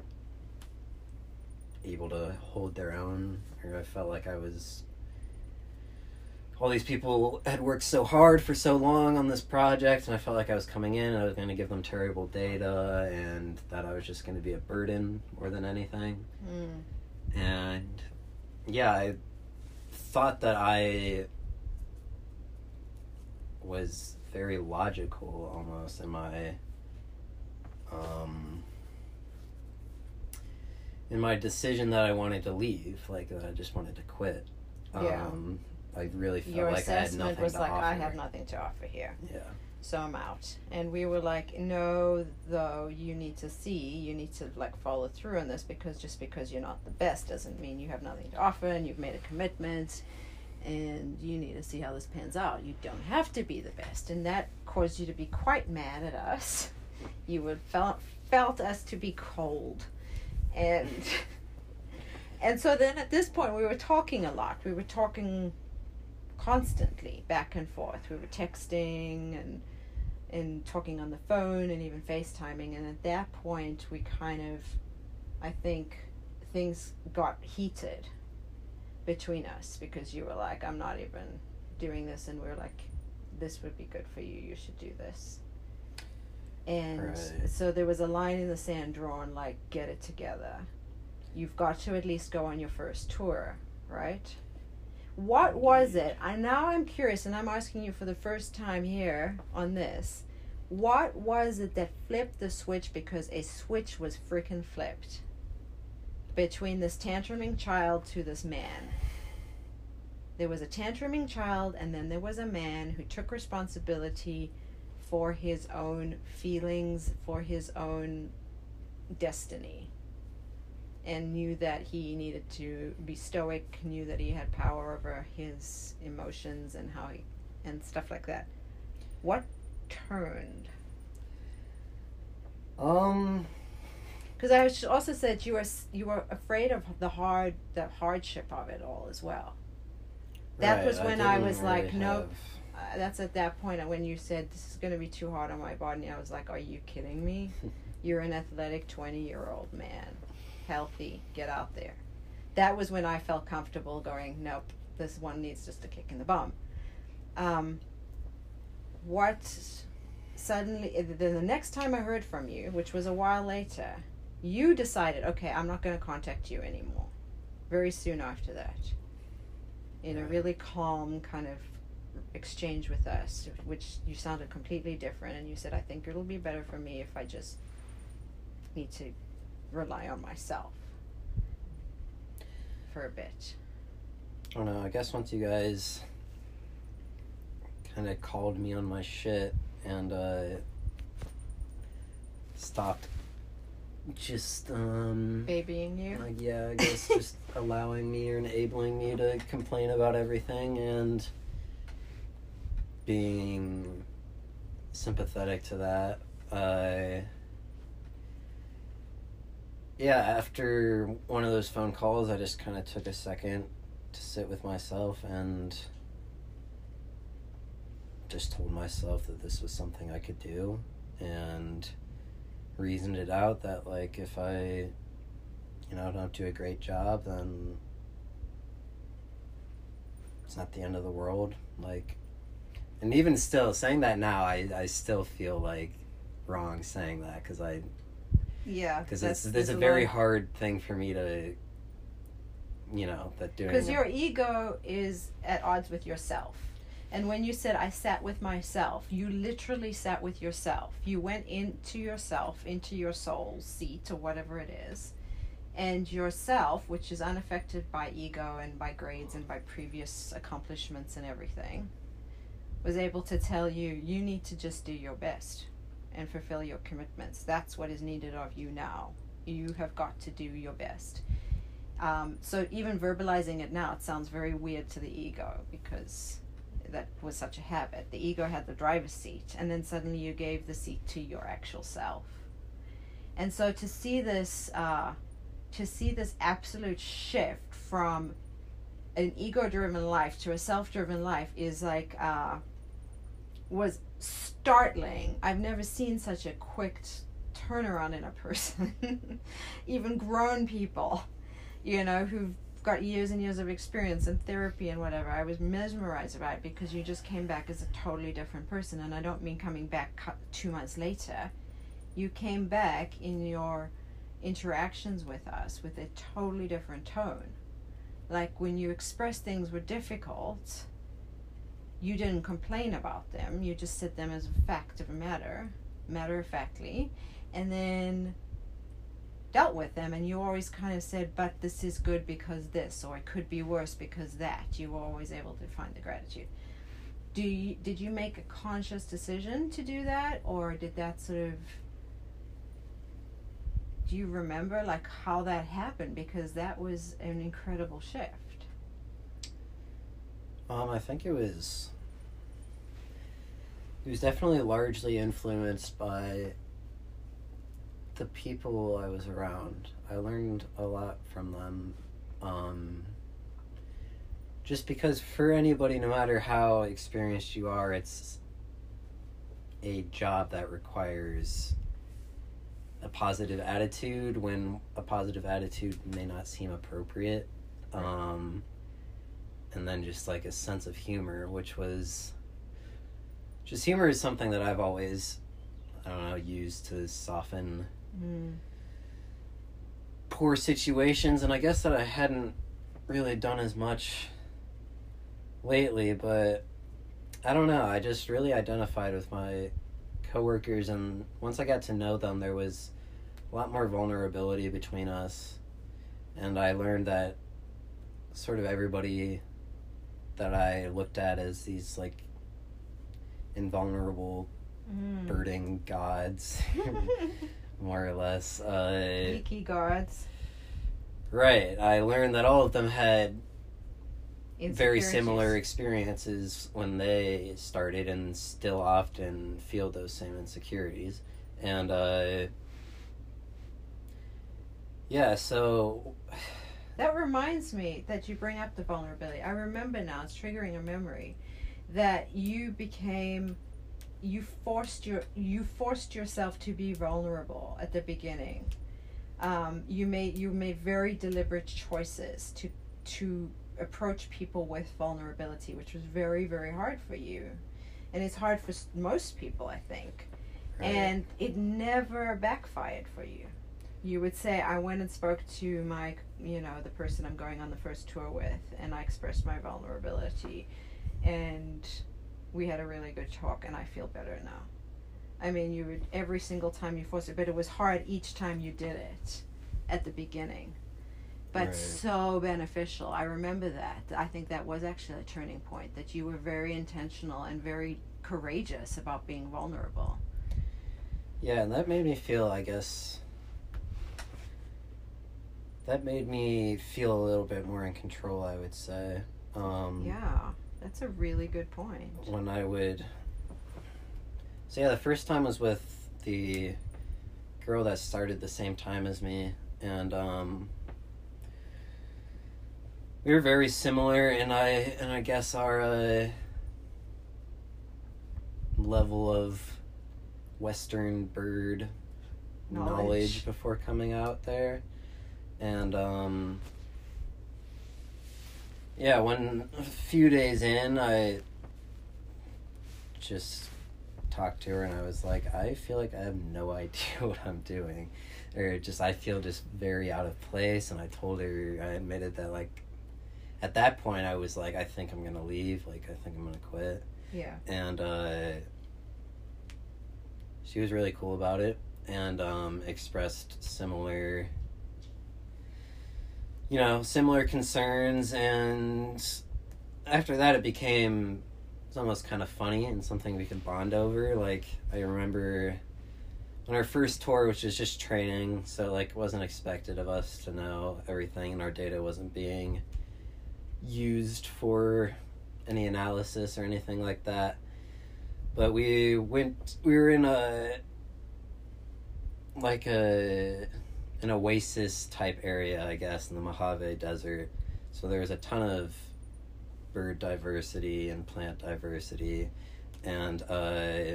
able to hold their own. Or I felt like I was. All these people had worked so hard for so long on this project, and I felt like I was coming in and I was going to give them terrible data, and that I was just going to be a burden more than anything. Mm. And yeah, I thought that I was very logical almost in my um in my decision that I wanted to leave, like that I just wanted to quit. Yeah. Um I really felt Your like I had assessment nothing was to like, offer. I have nothing to offer here. Yeah. So I'm out. And we were like, no, though, you need to see, you need to like follow through on this, because just because you're not the best doesn't mean you have nothing to offer, and you've made a commitment, and you need to see how this pans out. You don't have to be the best. And that caused you to be quite mad at us. You would felt felt us to be cold. And and so then at this point we were talking a lot. We were talking constantly back and forth. We were texting and and talking on the phone and even FaceTiming, and at that point we kind of, I think things got heated between us, because you were like, I'm not even doing this, and we were like, this would be good for you, you should do this. And Right. so there was a line in the sand drawn, like, get it together. You've got to at least go on your first tour, right? What was it? I now I'm curious, and I'm asking you for the first time here on this. What was it that flipped the switch? Because a switch was freaking flipped between this tantruming child to this man. There was a tantruming child, and then there was a man who took responsibility for his own feelings, for his own destiny, and knew that he needed to be stoic, knew that he had power over his emotions and how he, and stuff like that. What turned? Um Because I should also said you were you were afraid of the hard the hardship of it all as well. That right, was when I, didn't was like, really nope. have- Uh, that's at that point when you said this is going to be too hard on my body. I was like, are you kidding me? You're an athletic twenty year old man, healthy, get out there. That was when I felt comfortable going, nope, this one needs just a kick in the bum. Um, what suddenly, then the next time I heard from you, which was a while later, you decided, okay, I'm not going to contact you anymore. Very soon after that, in a really calm kind of exchange with us, which you sounded completely different, and you said, I think it'll be better for me if I just need to rely on myself for a bit. I don't know, I guess once you guys kind of called me on my shit and uh, stopped just, um... Babying you? like, yeah, I guess just allowing me or enabling me to complain about everything and being sympathetic to that. Uh, yeah, after one of those phone calls, I just kind of took a second to sit with myself and just told myself that this was something I could do, and reasoned it out that, like, if I, you know, don't do a great job, then it's not the end of the world. Like, and even still, saying that now, I, I still feel, like, wrong saying that, because I... Yeah. Because it's, it's a, a very lot... hard thing for me to, you know, that doing... Because your ego is at odds with yourself. And when you said, I sat with myself, you literally sat with yourself. You went into yourself, into your soul seat, or whatever it is. And yourself, which is unaffected by ego and by grades and by previous accomplishments and everything, was able to tell you, you need to just do your best and fulfill your commitments. That's what is needed of you now. You have got to do your best. Um, so even verbalizing it now, it sounds very weird to the ego, because that was such a habit. The ego had the driver's seat, and then suddenly you gave the seat to your actual self. And so to see this, uh, to see this absolute shift from an ego-driven life to a self-driven life is like, uh, was startling. I've never seen such a quick t- turnaround in a person. Even grown people, you know, who've got years and years of experience in therapy and whatever. I was mesmerized by it, because you just came back as a totally different person. And I don't mean coming back two months later. You came back in your interactions with us with a totally different tone. Like when you expressed things were difficult, you didn't complain about them. You just said them as a fact of a matter, matter-of-factly, and then dealt with them. And you always kind of said, but this is good because this, or it could be worse because that. You were always able to find the gratitude. Do you, did you make a conscious decision to do that, or did that sort of, do you remember like how that happened? Because that was an incredible shift. Um, I think it was, it was definitely largely influenced by the people I was around. I learned a lot from them. Um, just because for anybody, no matter how experienced you are, it's a job that requires a positive attitude when a positive attitude may not seem appropriate. Um, and then just like a sense of humor, which was just, humor is something that I've always, I don't know, used to soften mm. poor situations. And I guess that I hadn't really done as much lately, but I don't know, I just really identified with my coworkers, and once I got to know them, there was a lot more vulnerability between us, and I learned that sort of everybody that I looked at as these like invulnerable mm. birding gods, more or less. Uh, Geeky gods. Right. I learned that all of them had very similar experiences when they started, and still often feel those same insecurities. And uh, yeah, so that reminds me that you bring up the vulnerability. I remember now, it's triggering a memory, that you became, you forced your, you forced yourself to be vulnerable at the beginning. Um, you made, you made very deliberate choices to, to approach people with vulnerability, which was very, very hard for you. And it's hard for most people, I think. Right. And it never backfired for you. You would say, I went and spoke to my, you know, the person I'm going on the first tour with, and I expressed my vulnerability, and we had a really good talk, and I feel better now. I mean, you would, every single time you forced it, but it was hard each time you did it at the beginning. But right. So beneficial. I remember that. I think that was actually a turning point, that you were very intentional and very courageous about being vulnerable. Yeah, and that made me feel, I guess, that made me feel a little bit more in control, I would say. Um, yeah, that's a really good point. When I would... So yeah, the first time was with the girl that started the same time as me, and um, we were very similar, and I and I guess our uh, level of Western bird knowledge, knowledge before coming out there. And, um, yeah, when a few days in, I just talked to her and I was like, I feel like I have no idea what I'm doing. Or just, I feel just very out of place. And I told her, I admitted that, like, at that point I was like, I think I'm going to leave. Like, I think I'm going to quit. Yeah. And, uh, she was really cool about it and, um, expressed similar, you know, similar concerns. And after that it became, it's almost kind of funny and something we could bond over. Like, I remember on our first tour, which was just training, so, like, it wasn't expected of us to know everything, and our data wasn't being used for any analysis or anything like that. But we went, we were in a, like a, an oasis type area, I guess, in the Mojave Desert. So there was a ton of bird diversity and plant diversity. And uh,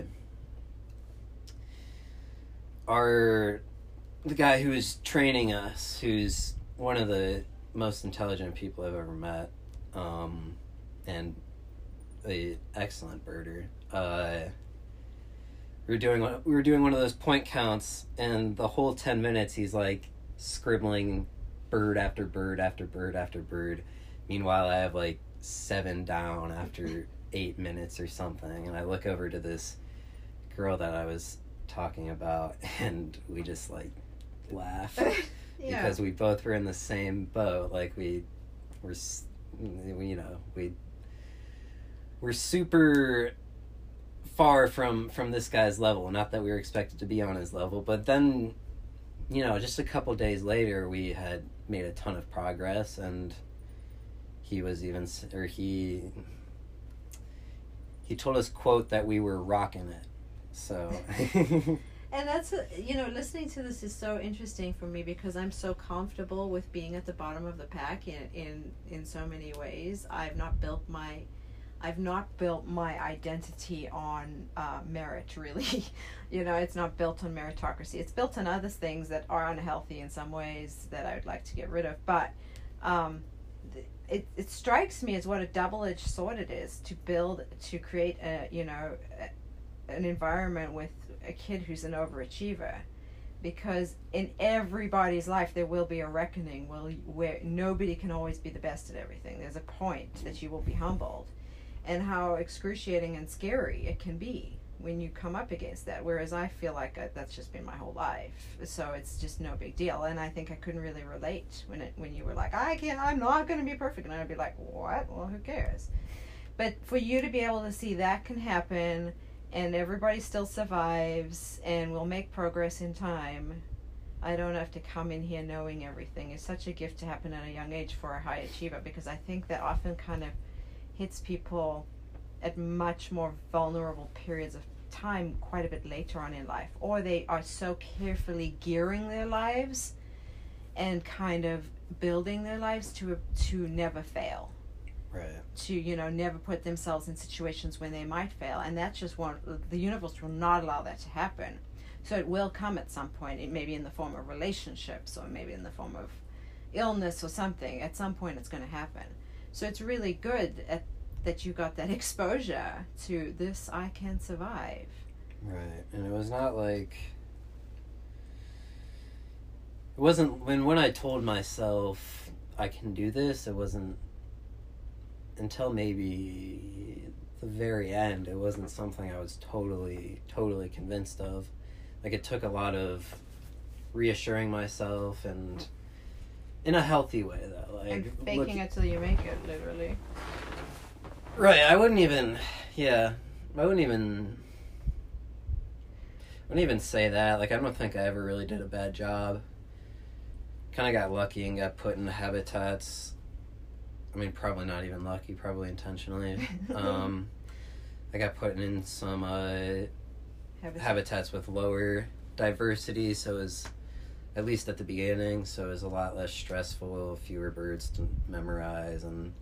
our, the guy who was training us, who's one of the most intelligent people I've ever met, um, and an excellent birder, Uh, we were doing we were doing one of those point counts, and the whole ten minutes he's like scribbling bird after bird after bird after bird. Meanwhile, I have like seven down after eight minutes or something, and I look over to this girl that I was talking about, and we just like laugh yeah. because we both were in the same boat. Like we were, you know, we we're super far from from this guy's level. Not that we were expected to be on his level, but then, you know, just a couple days later we had made a ton of progress, and he was even or he he told us, quote, that we were rocking it. So and that's a, you know, listening to this is so interesting for me because I'm so comfortable with being at the bottom of the pack in in in so many ways. I've not built my I've not built my identity on uh, merit, really. You know, it's not built on meritocracy. It's built on other things that are unhealthy in some ways that I would like to get rid of. But um, th- it it strikes me as what a double-edged sword it is to build, to create a, you know, a, an environment with a kid who's an overachiever. Because in everybody's life there will be a reckoning where, where nobody can always be the best at everything. There's a point that you will be humbled. And how excruciating and scary it can be when you come up against that. Whereas I feel like I, that's just been my whole life, so it's just no big deal. And I think I couldn't really relate when it when you were like, I can't, I'm not going to be perfect, and I'd be like, what? Well, who cares? But for you to be able to see that can happen, and everybody still survives, and will make progress in time. I don't have to come in here knowing everything. It's such a gift to happen at a young age for a high achiever, because I think that often kind of hits people at much more vulnerable periods of time quite a bit later on in life, or they are so carefully gearing their lives and kind of building their lives to to never fail, right? To, you know, never put themselves in situations when they might fail, and that's just one. The universe will not allow that to happen, so it will come at some point. It may be in the form of relationships, or maybe in the form of illness or something. At some point, it's going to happen. So it's really good at, that you got that exposure to this. I can survive. Right, and it was not like, it wasn't, when when I told myself I can do this, it wasn't until maybe the very end. It wasn't something I was totally, totally convinced of. Like, it took a lot of reassuring myself, and in a healthy way, though. Like, and faking look, it till you make it, literally. Right, I wouldn't even, yeah, I wouldn't even, I wouldn't even say that. Like, I don't think I ever really did a bad job. Kind of got lucky and got put in habitats. I mean, probably not even lucky, probably intentionally. um, I got put in some uh, Habitat. habitats with lower diversity, so it was, at least at the beginning, so it was a lot less stressful, fewer birds to memorize, and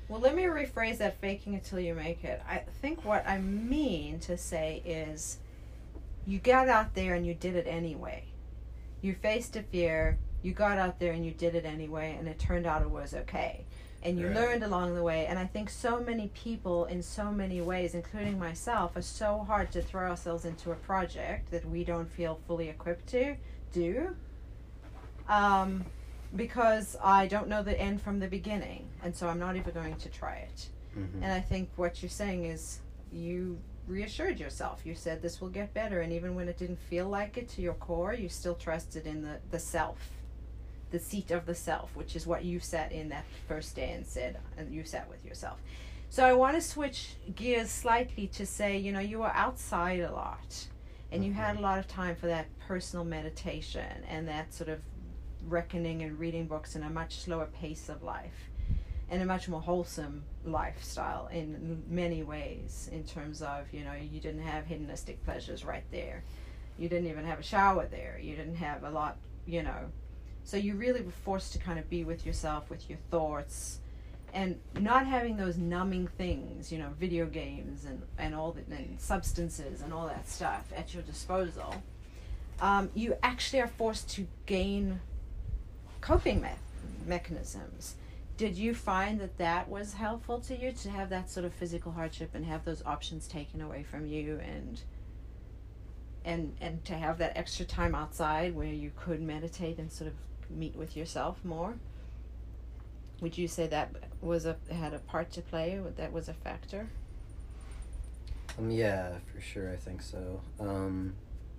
Well, let me rephrase that faking it till you make it. I think what I mean to say is you got out there and you did it anyway. You faced a fear, you got out there and you did it anyway, and it turned out it was okay. And you right. learned along the way. And I think so many people in so many ways, including myself, are so hard to throw ourselves into a project that we don't feel fully equipped to do. Um... Because I don't know the end from the beginning, and so I'm not even going to try it. Mm-hmm. And I think what you're saying is you reassured yourself. You said this will get better, and even when it didn't feel like it to your core, you still trusted in the, the self, the seat of the self, which is what you sat in that first day and said, and you sat with yourself. So I want to switch gears slightly to say, you know, you were outside a lot, and mm-hmm. you had a lot of time for that personal meditation and that sort of reckoning and reading books in a much slower pace of life and a much more wholesome lifestyle in many ways, in terms of, you know, you didn't have hedonistic pleasures right there, you didn't even have a shower there, you didn't have a lot, you know, so you really were forced to kind of be with yourself, with your thoughts, and not having those numbing things, you know, video games and and all the and substances and all that stuff at your disposal. Um, you actually are forced to gain coping me- mechanisms. Did you find that that was helpful to you, to have that sort of physical hardship and have those options taken away from you, and and and to have that extra time outside where you could meditate and sort of meet with yourself more? Would you say that was a had a part to play? That was a factor? Um, yeah, for sure. I think so. Um,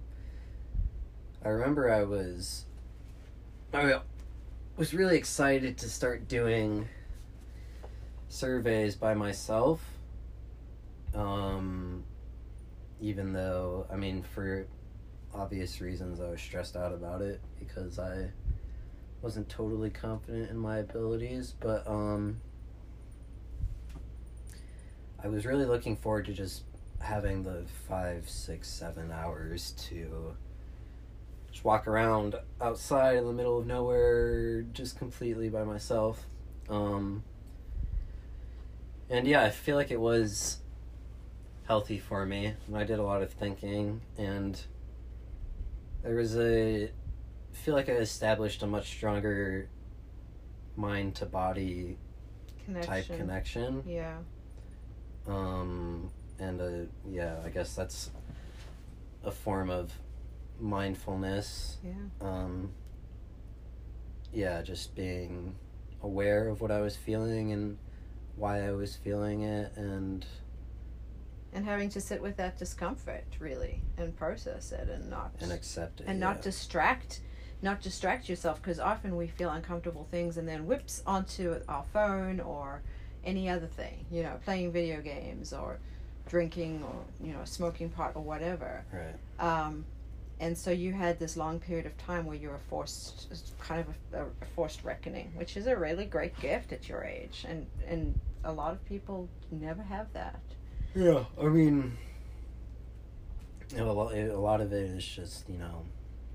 I remember I was. I was really excited to start doing surveys by myself, um, even though, I mean, for obvious reasons, I was stressed out about it because I wasn't totally confident in my abilities, but um, I was really looking forward to just having the five, six, seven hours to just walk around outside in the middle of nowhere, just completely by myself. Um, and yeah, I feel like it was healthy for me. I did a lot of thinking, and there was a, I feel like I established a much stronger mind to body connection. type connection. Yeah. Um, and uh, yeah, I guess that's a form of mindfulness. Yeah. Um, yeah, just being aware of what I was feeling and why I was feeling it, and and having to sit with that discomfort, really, and process it, and not and accept it, and yeah. not distract not distract yourself, because often we feel uncomfortable things and then whips onto our phone or any other thing, you know, playing video games or drinking or, you know, smoking pot or whatever. Right. Um, and so you had this long period of time where you were forced, kind of a, a forced reckoning, which is a really great gift at your age. And, and a lot of people never have that. Yeah, I mean, you know, a lot, a lot of it is just, you know,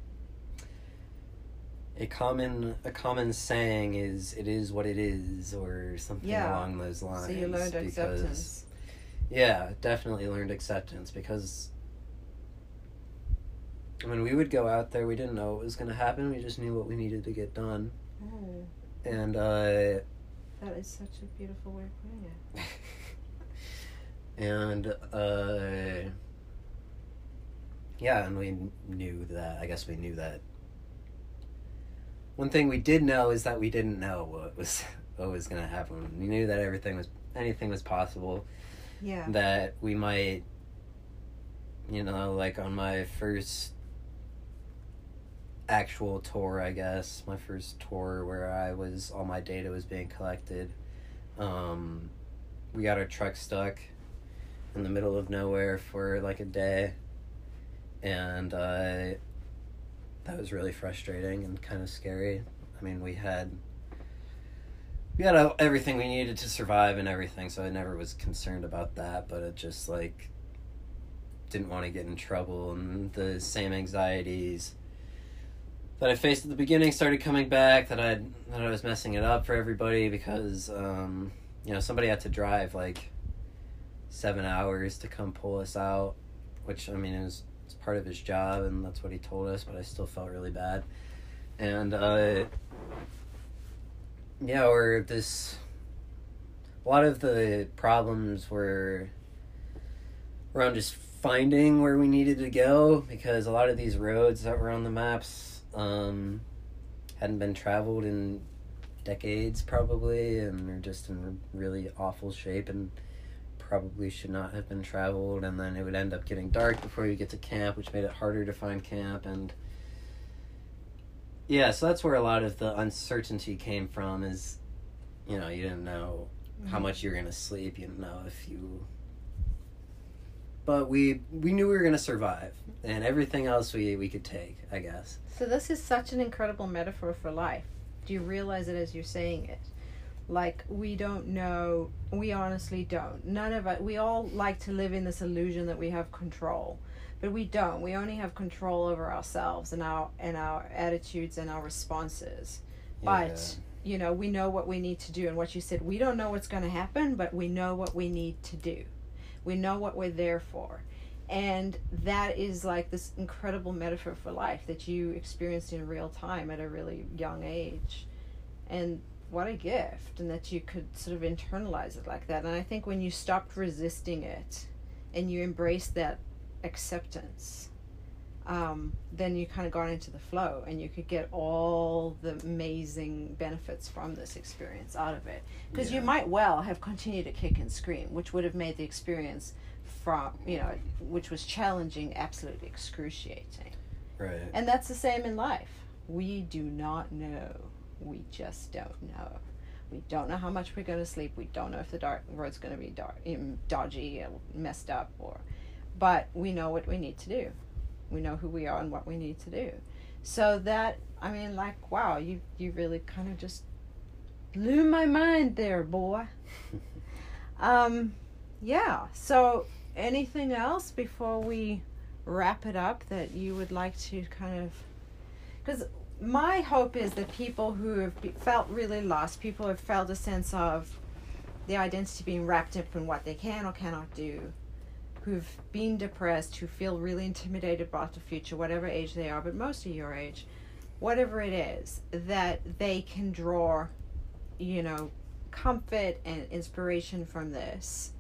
a common a common saying is, it is what it is, or something yeah. along those lines. So you learned because, acceptance. Yeah, definitely learned acceptance, because when we would go out there, we didn't know what was going to happen. We just knew what we needed to get done. Oh. And, uh... that is such a beautiful way of putting it. and, uh... yeah, and we knew that, I guess we knew that. One thing we did know is that we didn't know what was what was going to happen. We knew that everything was, anything was possible. Yeah. That we might, you know, like on my first actual tour, I guess, my first tour where I was, all my data was being collected, um, we got our truck stuck in the middle of nowhere for like a day, and uh, that was really frustrating and kind of scary. I mean, we had we had uh, everything we needed to survive and everything, so I never was concerned about that, but it just, like, didn't want to get in trouble, and the same anxieties that I faced at the beginning started coming back, that I that I was messing it up for everybody, because um, you know, somebody had to drive like seven hours to come pull us out, which, I mean, it was, it's part of his job, and that's what he told us, but I still felt really bad. And, uh, yeah, we're this, a lot of the problems were around just finding where we needed to go, because a lot of these roads that were on the maps, um, hadn't been traveled in decades probably, and they're just in really awful shape and probably should not have been traveled. And then it would end up getting dark before you get to camp, which made it harder to find camp. And yeah, so that's where a lot of the uncertainty came from, is, you know, you didn't know how much you were going to sleep, you didn't know if you, but we we knew we were going to survive, and everything else we we could take, I guess. So this is such an incredible metaphor for life. Do you realize it as you're saying it? Like, we don't know, we honestly don't. None of us, we all like to live in this illusion that we have control, but we don't. We only have control over ourselves and our and our attitudes and our responses. Yeah. But, you know, we know what we need to do. And what you said, we don't know what's going to happen, but we know what we need to do. We know what we're there for. And that is like this incredible metaphor for life that you experienced in real time at a really young age. And what a gift, and that you could sort of internalize it like that. And I think when you stopped resisting it and you embraced that acceptance, um, then you kind of got into the flow, and you could get all the amazing benefits from this experience out of it. Because Yeah. you might well have continued to kick and scream, which would have made the experience from, you know, which was challenging, absolutely excruciating. Right. And that's the same in life. We do not know. We just don't know. We don't know how much we're going to sleep. We don't know if the dark road's going to be dark, dodgy, or messed up, or, but we know what we need to do. We know who we are and what we need to do. So that, I mean, like, wow, you, you really kind of just blew my mind there, boy. um, yeah. So anything else before we wrap it up that you would like to kind of, because my hope is that people who have be, felt really lost, people who have felt a sense of their identity being wrapped up in what they can or cannot do, who've been depressed, who feel really intimidated about the future, whatever age they are, but mostly your age, whatever it is, that they can draw, you know, comfort and inspiration from this.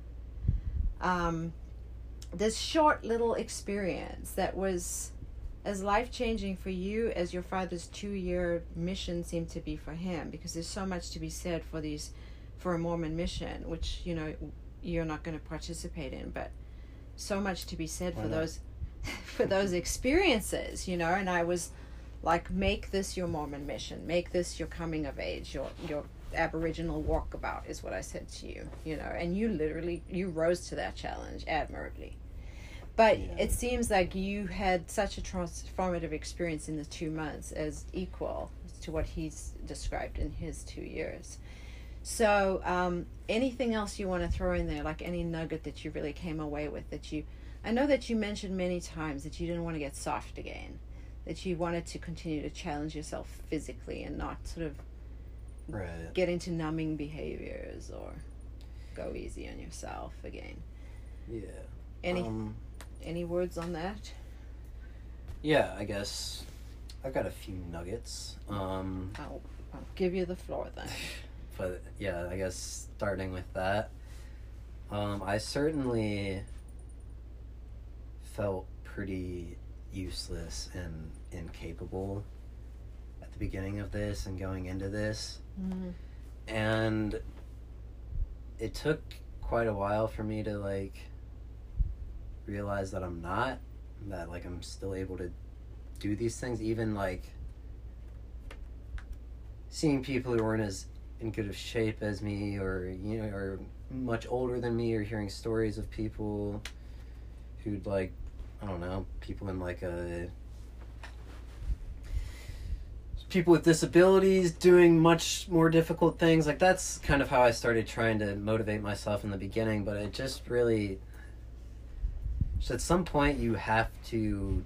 Um, this short little experience that was as life-changing for you as your father's two-year mission seemed to be for him, because there's so much to be said for these, for a Mormon mission, which, you know, you're not going to participate in, but so much to be said for those for those experiences, you know. And I was like, make this your Mormon mission, make this your coming of age, your your Aboriginal walkabout, is what I said to you, you know. And you literally, you rose to that challenge admirably. But yeah. It seems like you had such a transformative experience in the two months as equal to what he's described in his two years. So um, anything else you want to throw in there, like any nugget that you really came away with, that you, I know that you mentioned many times that you didn't want to get soft again, that you wanted to continue to challenge yourself physically and not sort of right. get into numbing behaviors or go easy on yourself again. Yeah. Any um, any words on that? Yeah, I guess I've got a few nuggets. Um, I'll, I'll give you the floor then. But yeah, I guess starting with that, um, I certainly felt pretty useless and incapable at the beginning of this and going into this. Mm-hmm. And it took quite a while for me to like realize that I'm not, that like I'm still able to do these things, even like seeing people who weren't as in good of shape as me, or you know, or much older than me, or hearing stories of people who'd like, I don't know, people in like a people with disabilities doing much more difficult things. Like that's kind of how I started trying to motivate myself in the beginning, but it just really, just at some point you have to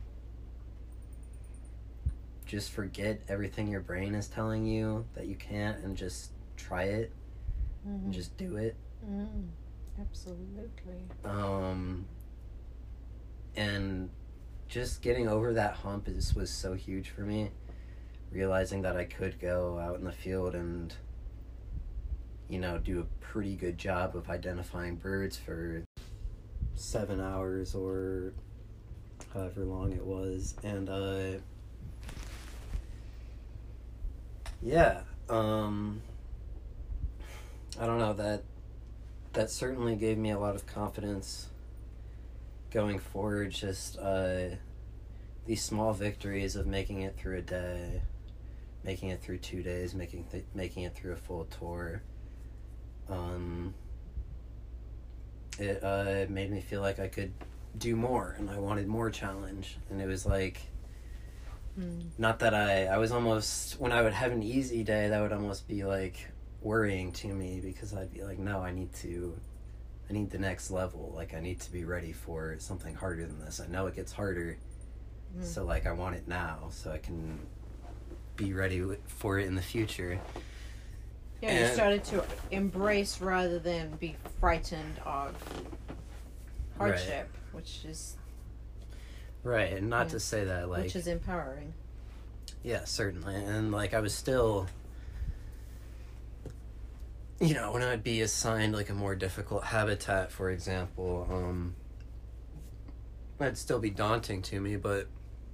just forget everything your brain is telling you that you can't and just try it Mm-hmm. and just do it. Mm, absolutely. Um, and just getting over that hump is was so huge for me. Realizing that I could go out in the field and, you know, do a pretty good job of identifying birds for seven hours or however long it was. And, uh, yeah, um, I don't know, that, that certainly gave me a lot of confidence going forward. Just, uh, these small victories of making it through a day, making it through two days, making th- making it through a full tour. Um, it uh, made me feel like I could do more, and I wanted more challenge. And it was like, mm. not that I, I was almost, when I would have an easy day, that would almost be like worrying to me, because I'd be like, no, I need to, I need the next level. Like, I need to be ready for something harder than this. I know it gets harder, mm. so like I want it now, so I can be ready for it in the future. Yeah, and you started to embrace rather than be frightened of hardship, right. which is right, and not yeah, to say that like which is empowering. Yeah, certainly. And like I was still, you know, when I'd be assigned like a more difficult habitat, for example, um that'd still be daunting to me, but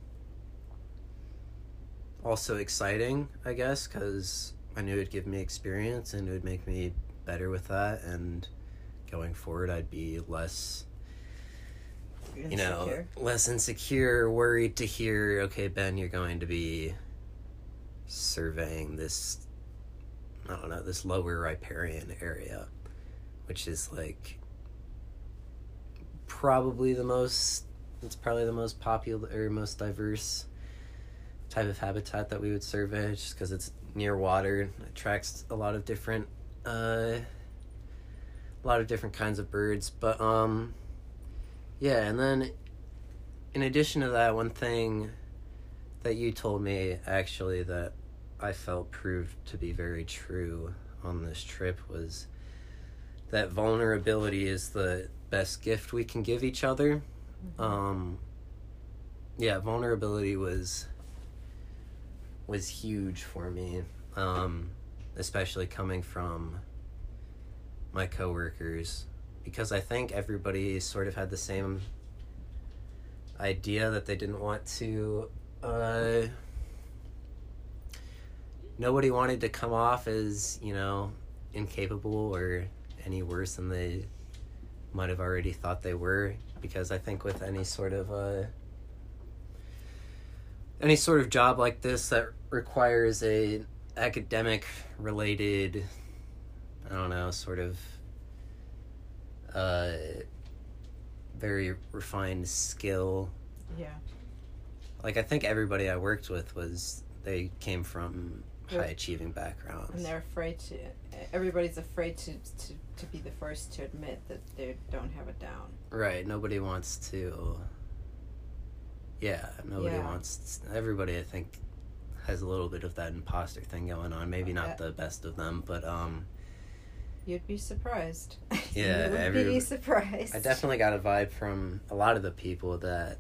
also exciting, I guess, because I knew it'd give me experience and it would make me better with that, and going forward I'd be less, you know, less insecure, worried to hear, okay, Ben, you're going to be surveying this, I don't know, this lower riparian area, which is like probably the most, it's probably the most popular or most diverse type of habitat that we would survey, just because it's near water. It attracts a lot of different uh a lot of different kinds of birds. But um yeah, and then in addition to that, one thing that you told me actually that I felt proved to be very true on this trip was that vulnerability is the best gift we can give each other. Mm-hmm. um yeah vulnerability was was huge for me, um, especially coming from my coworkers, because I think everybody sort of had the same idea that they didn't want to, uh, nobody wanted to come off as, you know, incapable or any worse than they might have already thought they were, because I think with any sort of, uh, any sort of job like this that requires a academic related, I don't know, sort of uh, very refined skill. Yeah. Like, I think everybody I worked with was, they came from high achieving backgrounds. And they're afraid to, everybody's afraid to, to, to be the first to admit that they don't have it down. Right. Nobody wants to, yeah, nobody yeah. wants, everybody I think has a little bit of that imposter thing going on. Maybe not the best of them, but um you'd be surprised. Yeah, you would every, be surprised. I definitely got a vibe from a lot of the people that,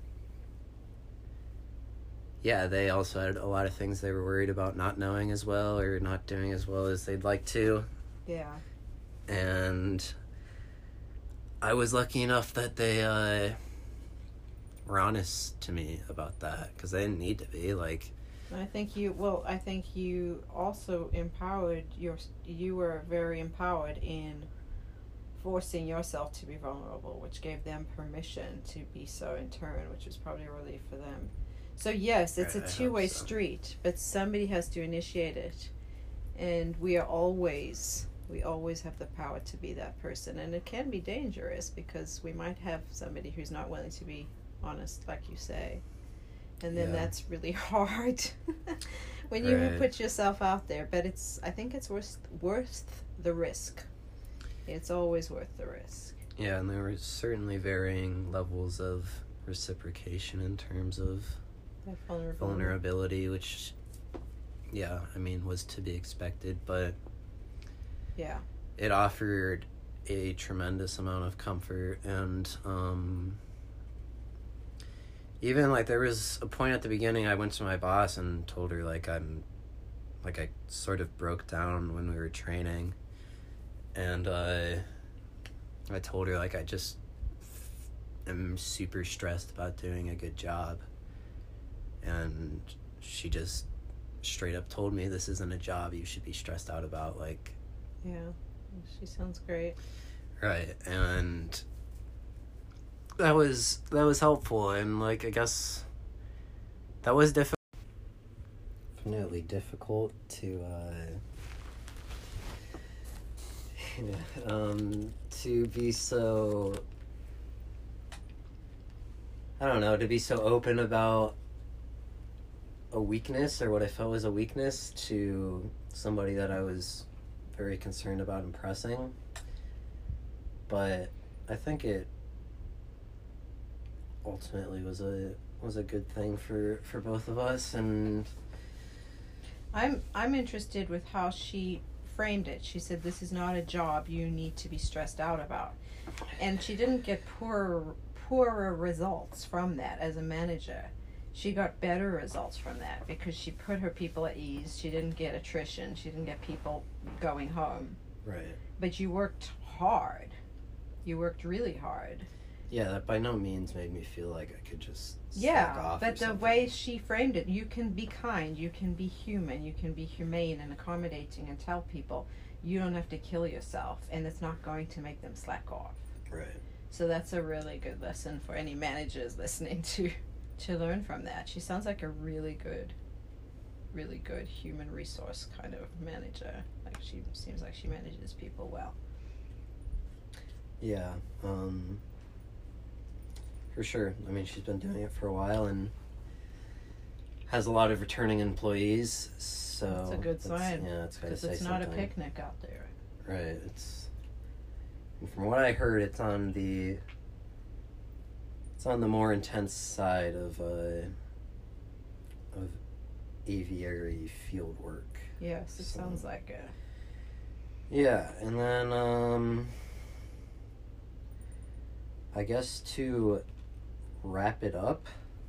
yeah, they also had a lot of things they were worried about not knowing as well or not doing as well as they'd like to. Yeah. And I was lucky enough that they uh were honest to me about that, because they didn't need to be. Like, I think you, well, I think you also empowered your, you were very empowered in forcing yourself to be vulnerable, which gave them permission to be so in turn, which was probably a relief for them. So yes, it's a two-way so. street, but somebody has to initiate it. And we are always, we always have the power to be that person. And it can be dangerous, because we might have somebody who's not willing to be honest, like you say. And then yeah. that's really hard when you right. put yourself out there. But it's, I think it's worth worth the risk. It's always worth the risk. Yeah, and there were certainly varying levels of reciprocation in terms of vulnerability. vulnerability, which, yeah, I mean, was to be expected. But yeah, it offered a tremendous amount of comfort, and um, even like there was a point at the beginning I went to my boss and told her like I'm like I sort of broke down when we were training, and uh, I told her like I just am super stressed about doing a good job, and she just straight up told me this isn't a job you should be stressed out about. Like, yeah, she sounds great. Right, and that was that was helpful, and like I guess that was difficult. Definitely difficult to uh, um to be so, I don't know, to be so open about a weakness, or what I felt was a weakness, to somebody that I was very concerned about impressing. But I think it ultimately was a was a good thing for, for both of us. And I'm I'm interested with how she framed it. She said this is not a job you need to be stressed out about. And she didn't get poorer poorer results from that as a manager. She got better results from that because she put her people at ease. She didn't get attrition. She didn't get people going home. Right. But you worked hard. You worked really hard. Yeah, that by no means made me feel like I could just yeah, slack off. But or the something. way she framed it, you can be kind, you can be human, you can be humane and accommodating and tell people you don't have to kill yourself, and it's not going to make them slack off. Right. So that's a really good lesson for any managers listening to to learn from that. She sounds like a really good, really good human resource kind of manager. Like she seems like she manages people well. Yeah, um, for sure. I mean, she's been doing it for a while and has a lot of returning employees, so that's a good sign. Yeah, it's gotta because say it's not something. a picnic out there. Right. It's, and from what I heard, it's on the it's on the more intense side of uh of aviary field work. Yes, it So, sounds like it. Yeah, and then um I guess to wrap it up,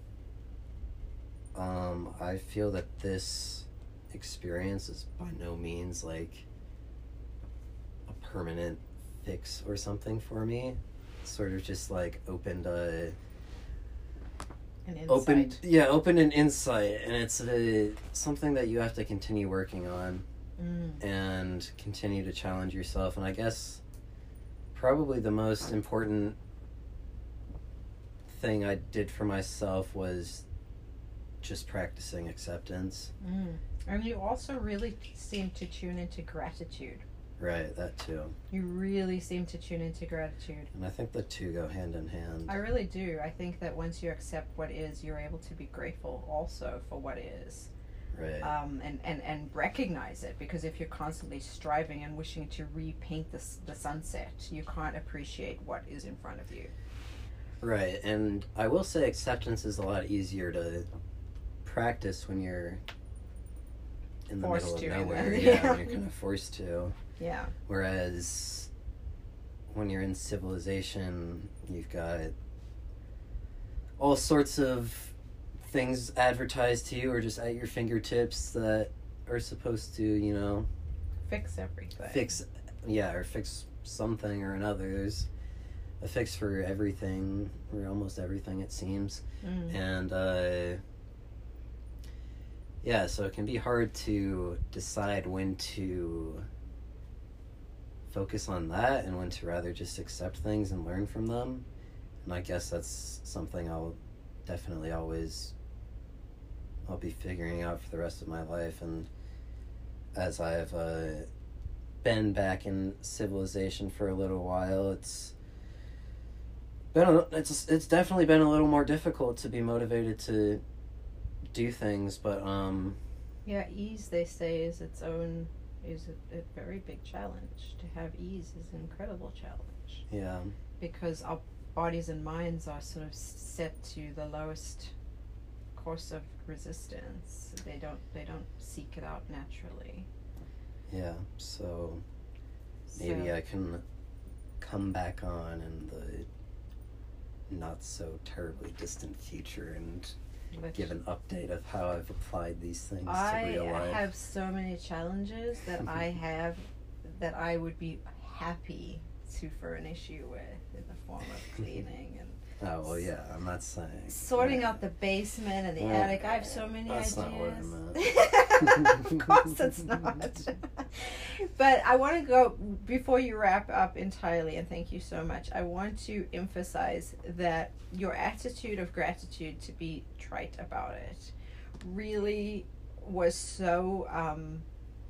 um, I feel that this experience is by no means like a permanent fix or something for me. It's sort of just like opened a An insight. opened yeah opened an insight, and it's a, something that you have to continue working on Mm. and continue to challenge yourself. And I guess probably the most important thing I did for myself was just practicing acceptance. Mm. And you also really seem to tune into gratitude. Right, that too. You really seem to tune into gratitude. And I think the two go hand in hand. I really do. I think that once you accept what is, you're able to be grateful also for what is. Right. Um, and, and, and recognize it, because if you're constantly striving and wishing to repaint the, the sunset, you can't appreciate what is in front of you. Right, and I will say acceptance is a lot easier to practice when you're in the Forced middle of to, nowhere. yeah. Yeah, when you're kind of forced to. Yeah. Whereas when you're in civilization, you've got all sorts of things advertised to you or just at your fingertips that are supposed to, you know, Fix everything. fix, yeah, or fix something or another. There's a fix for everything, or almost everything, it seems. Mm. And, uh, yeah, so it can be hard to decide when to focus on that and when to rather just accept things and learn from them. And I guess that's something I'll definitely always I'll be figuring out for the rest of my life. And as I've uh, been back in civilization for a little while, it's been a, it's it's definitely been a little more difficult to be motivated to do things, but um Yeah, ease, they say, is its own, is a, a very big challenge. To have ease is an incredible challenge. yeah. Because our bodies and minds are sort of set to the lowest course of resistance. They don't they don't seek it out naturally. Yeah, so Maybe So- I can come back on in the not so terribly distant future and Let's- give an update of how I've applied these things I to real life. have so many challenges that I have that I would be happy to furnish you with in the form of cleaning and Oh, well, yeah, I'm not saying. sorting yeah. out the basement and the Yeah, attic. I have so many that's ideas. not what I Of course, it's not. But I want to go before you wrap up entirely, and thank you so much. I want to emphasize that your attitude of gratitude, to be trite about it, really was so. Um,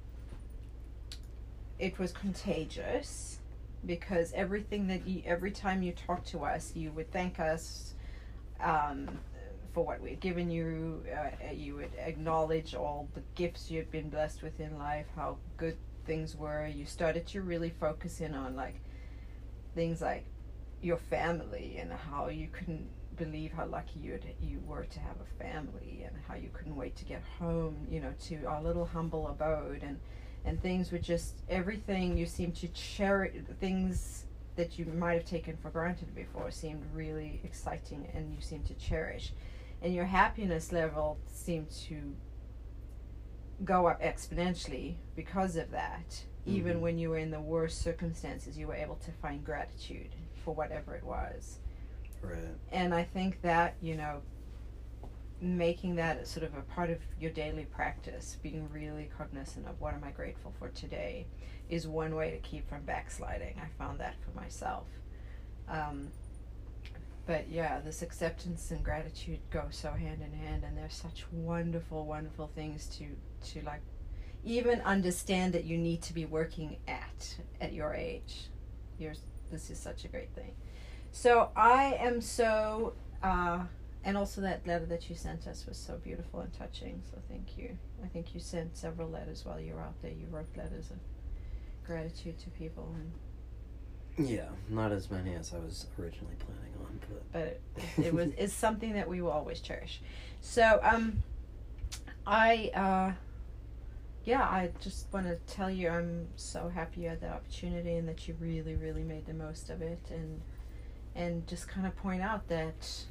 it was contagious. Because everything that you, every time you talk to us, you would thank us um, for what we've given you. Uh, you would acknowledge all the gifts you'd been blessed with in life, how good things were. You started to really focus in on like things like your family and how you couldn't believe how lucky you you were to have a family, and how you couldn't wait to get home, you know, to our little humble abode. And And things were just, everything you seemed to cherish, things that you might have taken for granted before seemed really exciting and you seemed to cherish. And your happiness level seemed to go up exponentially because of that. Mm-hmm. Even when you were in the worst circumstances, you were able to find gratitude for whatever it was. Right. And I think that, you know, making that sort of a part of your daily practice, being really cognizant of what am I grateful for today, is one way to keep from backsliding. I found that for myself. Um, but yeah, this acceptance and gratitude go so hand in hand, and there's such wonderful, wonderful things to, to like, even understand that you need to be working at, at your age. You're, this is such a great thing. So I am so, uh, and also that letter that you sent us was so beautiful and touching, so thank you. I think you sent several letters while you were out there. You wrote letters of gratitude to people. And Yeah, not as many as I was originally planning on, but... But it, it was it's something that we will always cherish. So, um, I, uh, yeah, I just want to tell you I'm so happy you had that opportunity and that you really, really made the most of it. And, and just kind of point out that...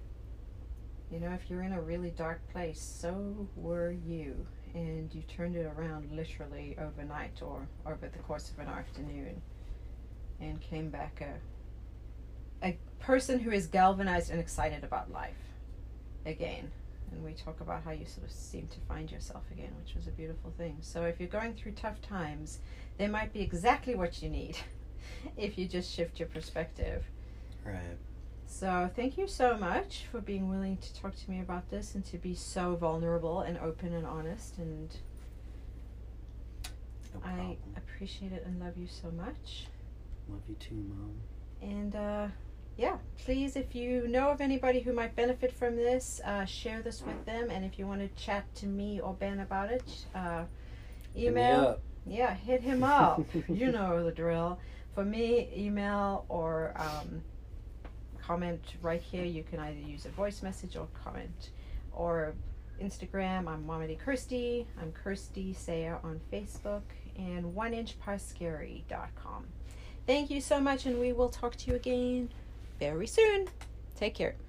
You know, if you're in a really dark place, so were you, and you turned it around literally overnight or over the course of an afternoon, and came back a a person who is galvanized and excited about life again. And we talk about how you sort of seem to find yourself again, which was a beautiful thing. So if you're going through tough times, they might be exactly what you need if you just shift your perspective. Right. So thank you so much for being willing to talk to me about this and to be so vulnerable and open and honest. And No I problem. appreciate it and love you so much. Love you too, Mom. And uh, yeah, please, if you know of anybody who might benefit from this, uh, share this with them. And if you want to chat to me or Ben about it, uh, email. Hit me up. Yeah, hit him up. You know the drill. For me, email or um, comment right here. You can either use a voice message or comment. Or Instagram, I'm Momedy Kirsty. I'm Kirsty Sayer on Facebook. And one inch pie scary dot com. Thank you so much, and we will talk to you again very soon. Take care.